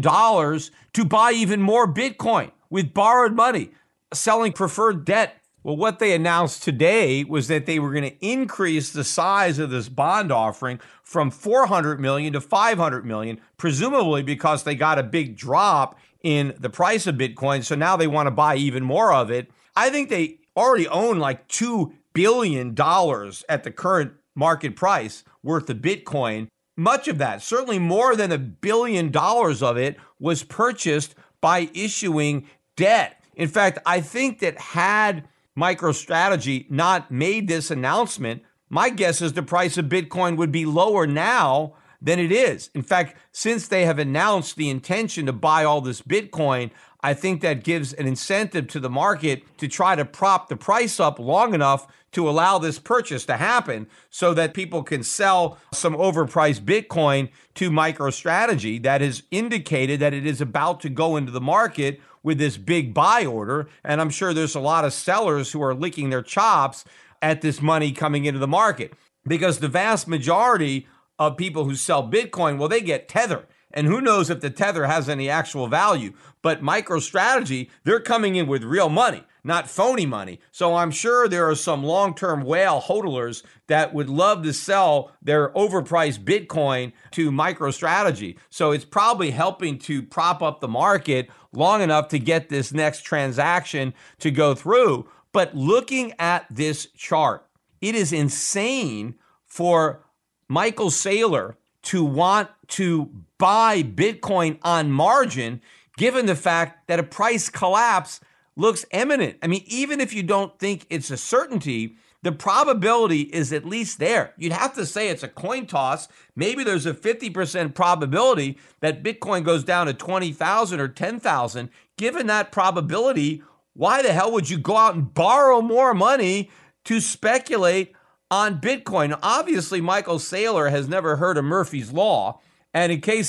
to buy even more Bitcoin with borrowed money, selling preferred debt. Well, what they announced today was that they were going to increase the size of this bond offering from 400 million to 500 million, presumably because they got a big drop in the price of Bitcoin. So now they want to buy even more of it. I think they already own like $2 billion at the current market price worth of Bitcoin. Much of that, certainly more than $1 billion of it, was purchased by issuing debt. In fact, I think that had MicroStrategy not made this announcement, my guess is the price of Bitcoin would be lower now than it is. In fact, since they have announced the intention to buy all this Bitcoin, I think that gives an incentive to the market to try to prop the price up long enough to allow this purchase to happen so that people can sell some overpriced Bitcoin to MicroStrategy that has indicated that it is about to go into the market with this big buy order. And I'm sure there's a lot of sellers who are licking their chops at this money coming into the market because the vast majority of people who sell Bitcoin, well, they get Tether. And who knows if the Tether has any actual value. But MicroStrategy, they're coming in with real money, not phony money. So I'm sure there are some long-term whale hodlers that would love to sell their overpriced Bitcoin to MicroStrategy. So it's probably helping to prop up the market long enough to get this next transaction to go through. But looking at this chart, it is insane for Michael Saylor to want to buy Bitcoin on margin, given the fact that a price collapse looks imminent. I mean, even if you don't think it's a certainty, the probability is at least there. You'd have to say it's a coin toss. Maybe there's a 50% probability that Bitcoin goes down to 20,000 or 10,000. Given that probability, why the hell would you go out and borrow more money to speculate on Bitcoin? Obviously, Michael Saylor has never heard of Murphy's Law. And in case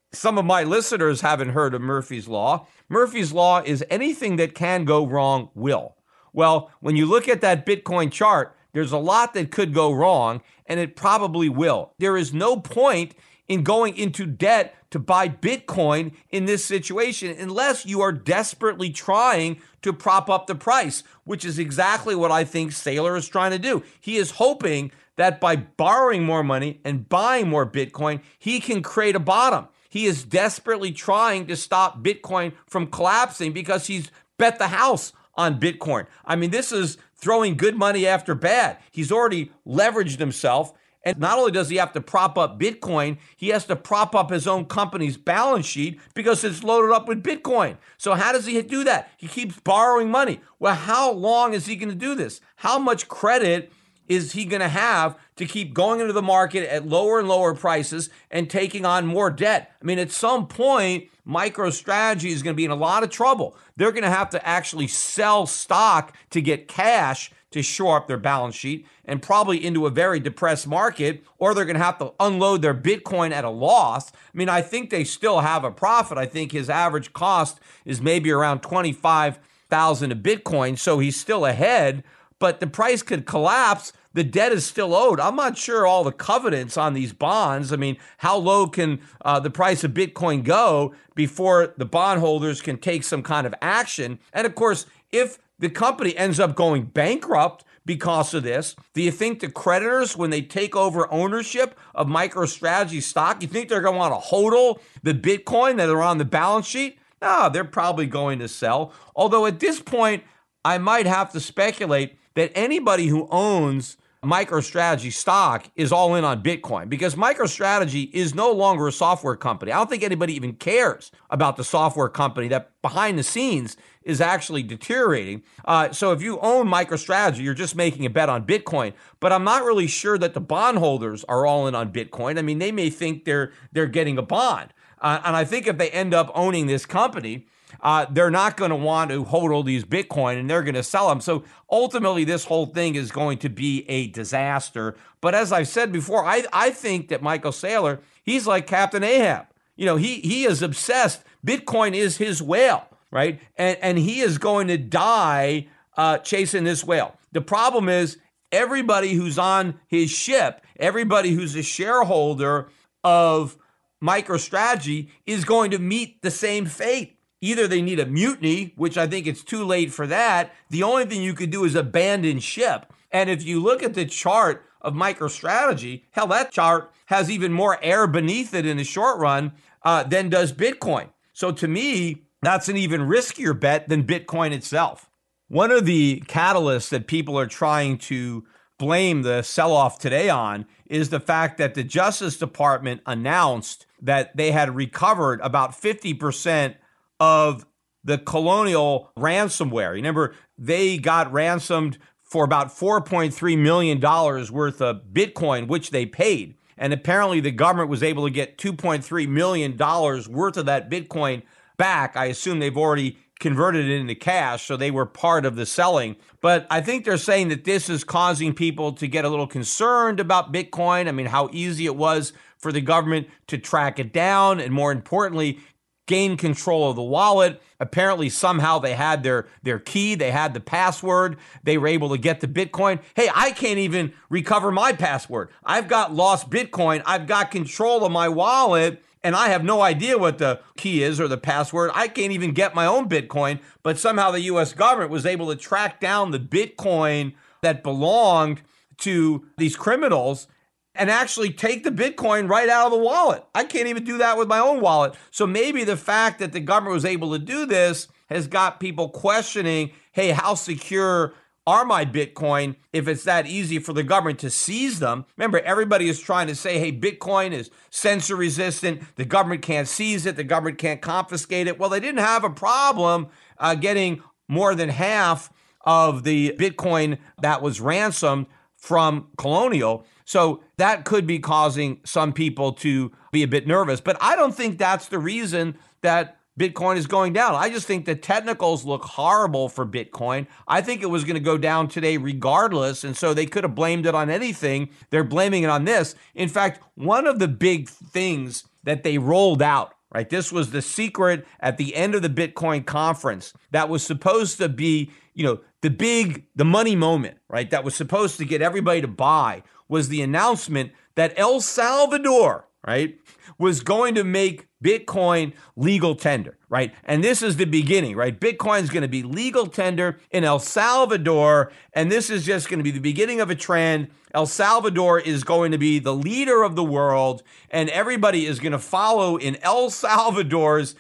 some of my listeners haven't heard of Murphy's Law. Murphy's Law is anything that can go wrong will. Well, when you look at that Bitcoin chart, there's a lot that could go wrong, and it probably will. There is no point in going into debt to buy Bitcoin in this situation unless you are desperately trying to prop up the price, which is exactly what I think Saylor is trying to do. He is hoping that by borrowing more money and buying more Bitcoin, he can create a bottom. He is desperately trying to stop Bitcoin from collapsing because he's bet the house on Bitcoin. I mean, this is throwing good money after bad. He's already leveraged himself. And not only does he have to prop up Bitcoin, he has to prop up his own company's balance sheet because it's loaded up with Bitcoin. So how does he do that? He keeps borrowing money. Well, how long is he going to do this? How much credit is he going to have to keep going into the market at lower and lower prices and taking on more debt? I mean, at some point, MicroStrategy is going to be in a lot of trouble. They're going to have to actually sell stock to get cash to shore up their balance sheet and probably into a very depressed market, or they're going to have to unload their Bitcoin at a loss. I mean, I think they still have a profit. I think his average cost is maybe around $25,000 a Bitcoin, so he's still ahead, but the price could collapse. The debt is still owed. I'm not sure all the covenants on these bonds. I mean, how low can the price of Bitcoin go before the bondholders can take some kind of action? And of course, if the company ends up going bankrupt because of this, do you think the creditors, when they take over ownership of MicroStrategy stock, you think they're going to want to hodl the Bitcoin that are on the balance sheet? No, they're probably going to sell. Although at this point, I might have to speculate that anybody who owns MicroStrategy stock is all in on Bitcoin because MicroStrategy is no longer a software company. I don't think anybody even cares about the software company that behind the scenes is actually deteriorating. So if you own MicroStrategy, you're just making a bet on Bitcoin. But I'm not really sure that the bondholders are all in on Bitcoin. I mean, they may think they're getting a bond. And I think if they end up owning this company, they're not going to want to hodl these Bitcoin and they're going to sell them. So ultimately, this whole thing is going to be a disaster. But as I've said before, I think that Michael Saylor, he's like Captain Ahab. You know, he is obsessed. Bitcoin is his whale, right? And he is going to die chasing this whale. The problem is everybody who's on his ship, everybody who's a shareholder of MicroStrategy is going to meet the same fate. Either they need a mutiny, which I think it's too late for that. The only thing you could do is abandon ship. And if you look at the chart of MicroStrategy, hell, that chart has even more air beneath it in the short run than does Bitcoin. So to me, that's an even riskier bet than Bitcoin itself. One of the catalysts that people are trying to blame the sell-off today on is the fact that the Justice Department announced that they had recovered about 50% of the Colonial ransomware. Remember, they got ransomed for about $4.3 million worth of Bitcoin, which they paid. And apparently the government was able to get $2.3 million worth of that Bitcoin back. I assume they've already converted it into cash, so they were part of the selling. But I think they're saying that this is causing people to get a little concerned about Bitcoin. I mean, how easy it was for the government to track it down, and more importantly, gain control of the wallet. Apparently, somehow they had their key, they had the password, they were able to get the Bitcoin. Hey, I can't even recover my password. I've got lost Bitcoin, I've got control of my wallet, and I have no idea what the key is or the password. I can't even get my own Bitcoin, but somehow the US government was able to track down the Bitcoin that belonged to these criminals and actually take the Bitcoin right out of the wallet. I can't even do that with my own wallet. So maybe the fact that the government was able to do this has got people questioning, hey, how secure are my Bitcoin if it's that easy for the government to seize them? Remember, everybody is trying to say, hey, Bitcoin is censor resistant. The government can't seize it. The government can't confiscate it. Well, they didn't have a problem getting more than half of the Bitcoin that was ransomed from Colonial. So that could be causing some people to be a bit nervous. But I don't think that's the reason that Bitcoin is going down. I just think the technicals look horrible for Bitcoin. I think it was going to go down today regardless. And so they could have blamed it on anything. They're blaming it on this. In fact, one of the big things that they rolled out right? This was the secret at the end of the Bitcoin conference that was supposed to be, the money moment, right? That was supposed to get everybody to buy, was the announcement that El Salvador, right, was going to make Bitcoin legal tender, right? And this is the beginning, right? Bitcoin is going to be legal tender in El Salvador, and this is just going to be the beginning of a trend. El Salvador is going to be the leader of the world, and everybody is going to follow in El Salvador's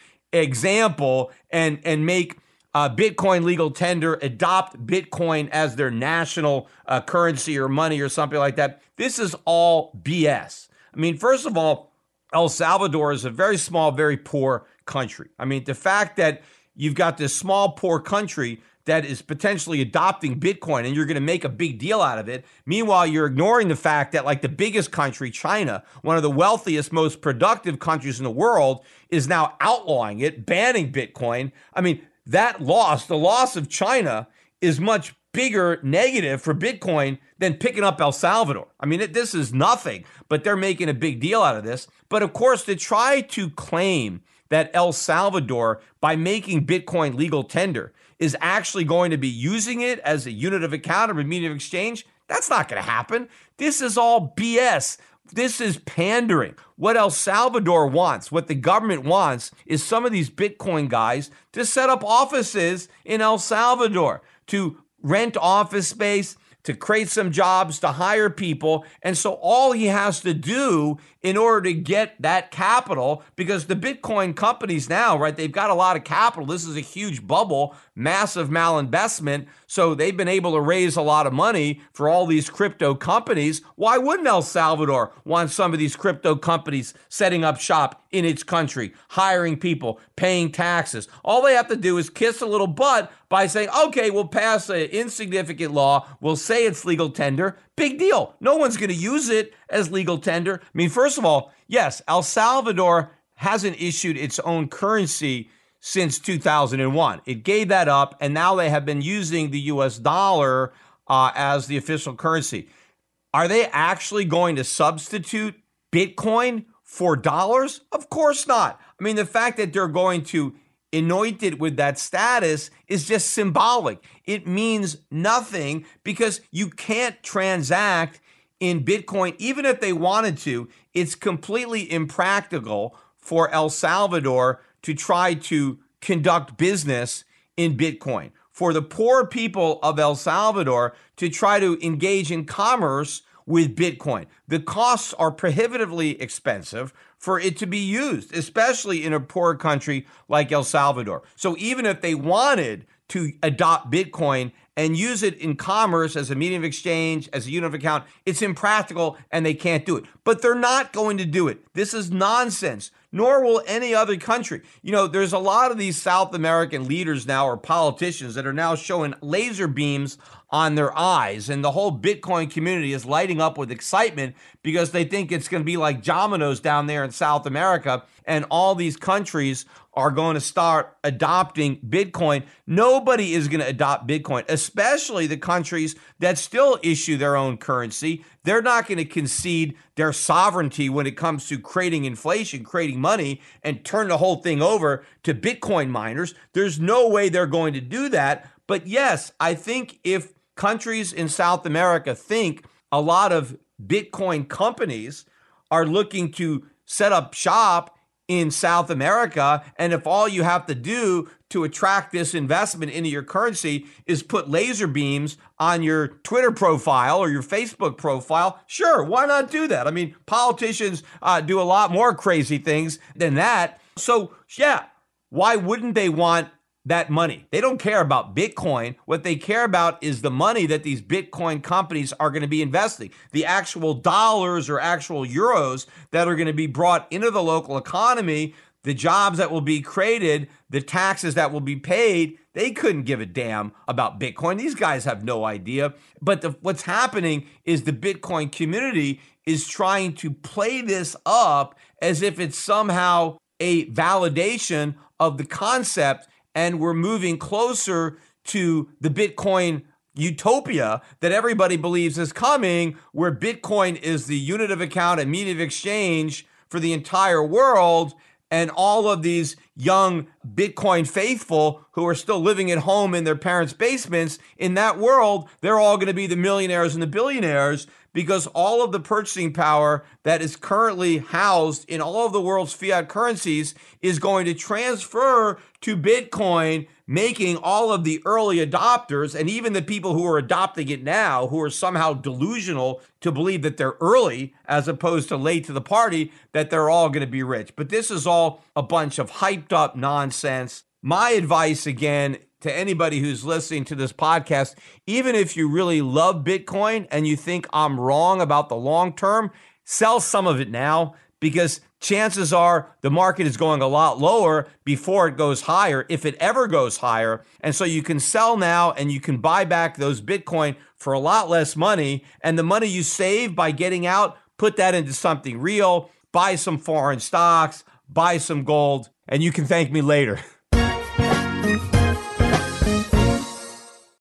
example and make Bitcoin legal tender, adopt Bitcoin as their national currency or money or something like that. This is all BS. I mean, first of all, El Salvador is a very small, very poor country. I mean, the fact that you've got this small, poor country that is potentially adopting Bitcoin and you're going to make a big deal out of it. Meanwhile, you're ignoring the fact that like the biggest country, China, one of the wealthiest, most productive countries in the world, is now outlawing it, banning Bitcoin. I mean, the loss of China is much bigger negative for Bitcoin than picking up El Salvador. I mean, this is nothing, but they're making a big deal out of this. But of course, to try to claim that El Salvador, by making Bitcoin legal tender, is actually going to be using it as a unit of account or a medium of exchange, that's not going to happen. This is all BS. This is pandering. What El Salvador wants, what the government wants, is some of these Bitcoin guys to set up offices in El Salvador, to rent office space, to create some jobs, to hire people. And so all he has to do in order to get that capital, because the Bitcoin companies now, right, they've got a lot of capital. This is a huge bubble, massive malinvestment. So they've been able to raise a lot of money for all these crypto companies. Why wouldn't El Salvador want some of these crypto companies setting up shop in its country, hiring people, paying taxes? All they have to do is kiss a little butt by saying, okay, we'll pass an insignificant law. We'll say it's legal tender. Big deal. No one's going to use it as legal tender. I mean, first of all, yes, El Salvador hasn't issued its own currency since 2001. It gave that up, and now they have been using the US dollar as the official currency. Are they actually going to substitute Bitcoin for dollars? Of course not. I mean, the fact that they're going to anoint it with that status is just symbolic. It means nothing because you can't transact in Bitcoin. Even if they wanted to, it's completely impractical for El Salvador to try to conduct business in Bitcoin. For the poor people of El Salvador to try to engage in commerce with Bitcoin, the costs are prohibitively expensive for it to be used, especially in a poor country like El Salvador. So even if they wanted to adopt Bitcoin and use it in commerce as a medium of exchange, as a unit of account, it's impractical and they can't do it. But they're not going to do it. This is nonsense, nor will any other country. You know, there's a lot of these South American leaders now or politicians that are now showing laser beams on their eyes, and the whole Bitcoin community is lighting up with excitement because they think it's going to be like dominoes down there in South America, and all these countries are going to start adopting Bitcoin. Nobody is going to adopt Bitcoin, especially the countries that still issue their own currency. They're not going to concede their sovereignty when it comes to creating inflation, creating money, and turn the whole thing over to Bitcoin miners. There's no way they're going to do that. But yes, I think if countries in South America think a lot of Bitcoin companies are looking to set up shop in South America, and if all you have to do to attract this investment into your currency is put laser beams on your Twitter profile or your Facebook profile, sure, why not do that? I mean, politicians do a lot more crazy things than that. So yeah, why wouldn't they want that money? They don't care about Bitcoin. What they care about is the money that these Bitcoin companies are going to be investing, the actual dollars or actual euros that are going to be brought into the local economy, the jobs that will be created, the taxes that will be paid. They couldn't give a damn about Bitcoin. These guys have no idea. But what's happening is the Bitcoin community is trying to play this up as if it's somehow a validation of the concept, and we're moving closer to the Bitcoin utopia that everybody believes is coming, where Bitcoin is the unit of account and medium of exchange for the entire world. and all of these young Bitcoin faithful who are still living at home in their parents' basements, in that world, they're all going to be the millionaires and the billionaires, because all of the purchasing power that is currently housed in all of the world's fiat currencies is going to transfer to Bitcoin, making all of the early adopters and even the people who are adopting it now, who are somehow delusional to believe that they're early as opposed to late to the party, that they're all going to be rich. But this is all a bunch of hyped up nonsense. My advice, again, to anybody who's listening to this podcast, even if you really love Bitcoin and you think I'm wrong about the long term, sell some of it now, because chances are the market is going a lot lower before it goes higher, if it ever goes higher. And so you can sell now and you can buy back those Bitcoin for a lot less money. And the money you save by getting out, put that into something real, buy some foreign stocks, buy some gold, and you can thank me later.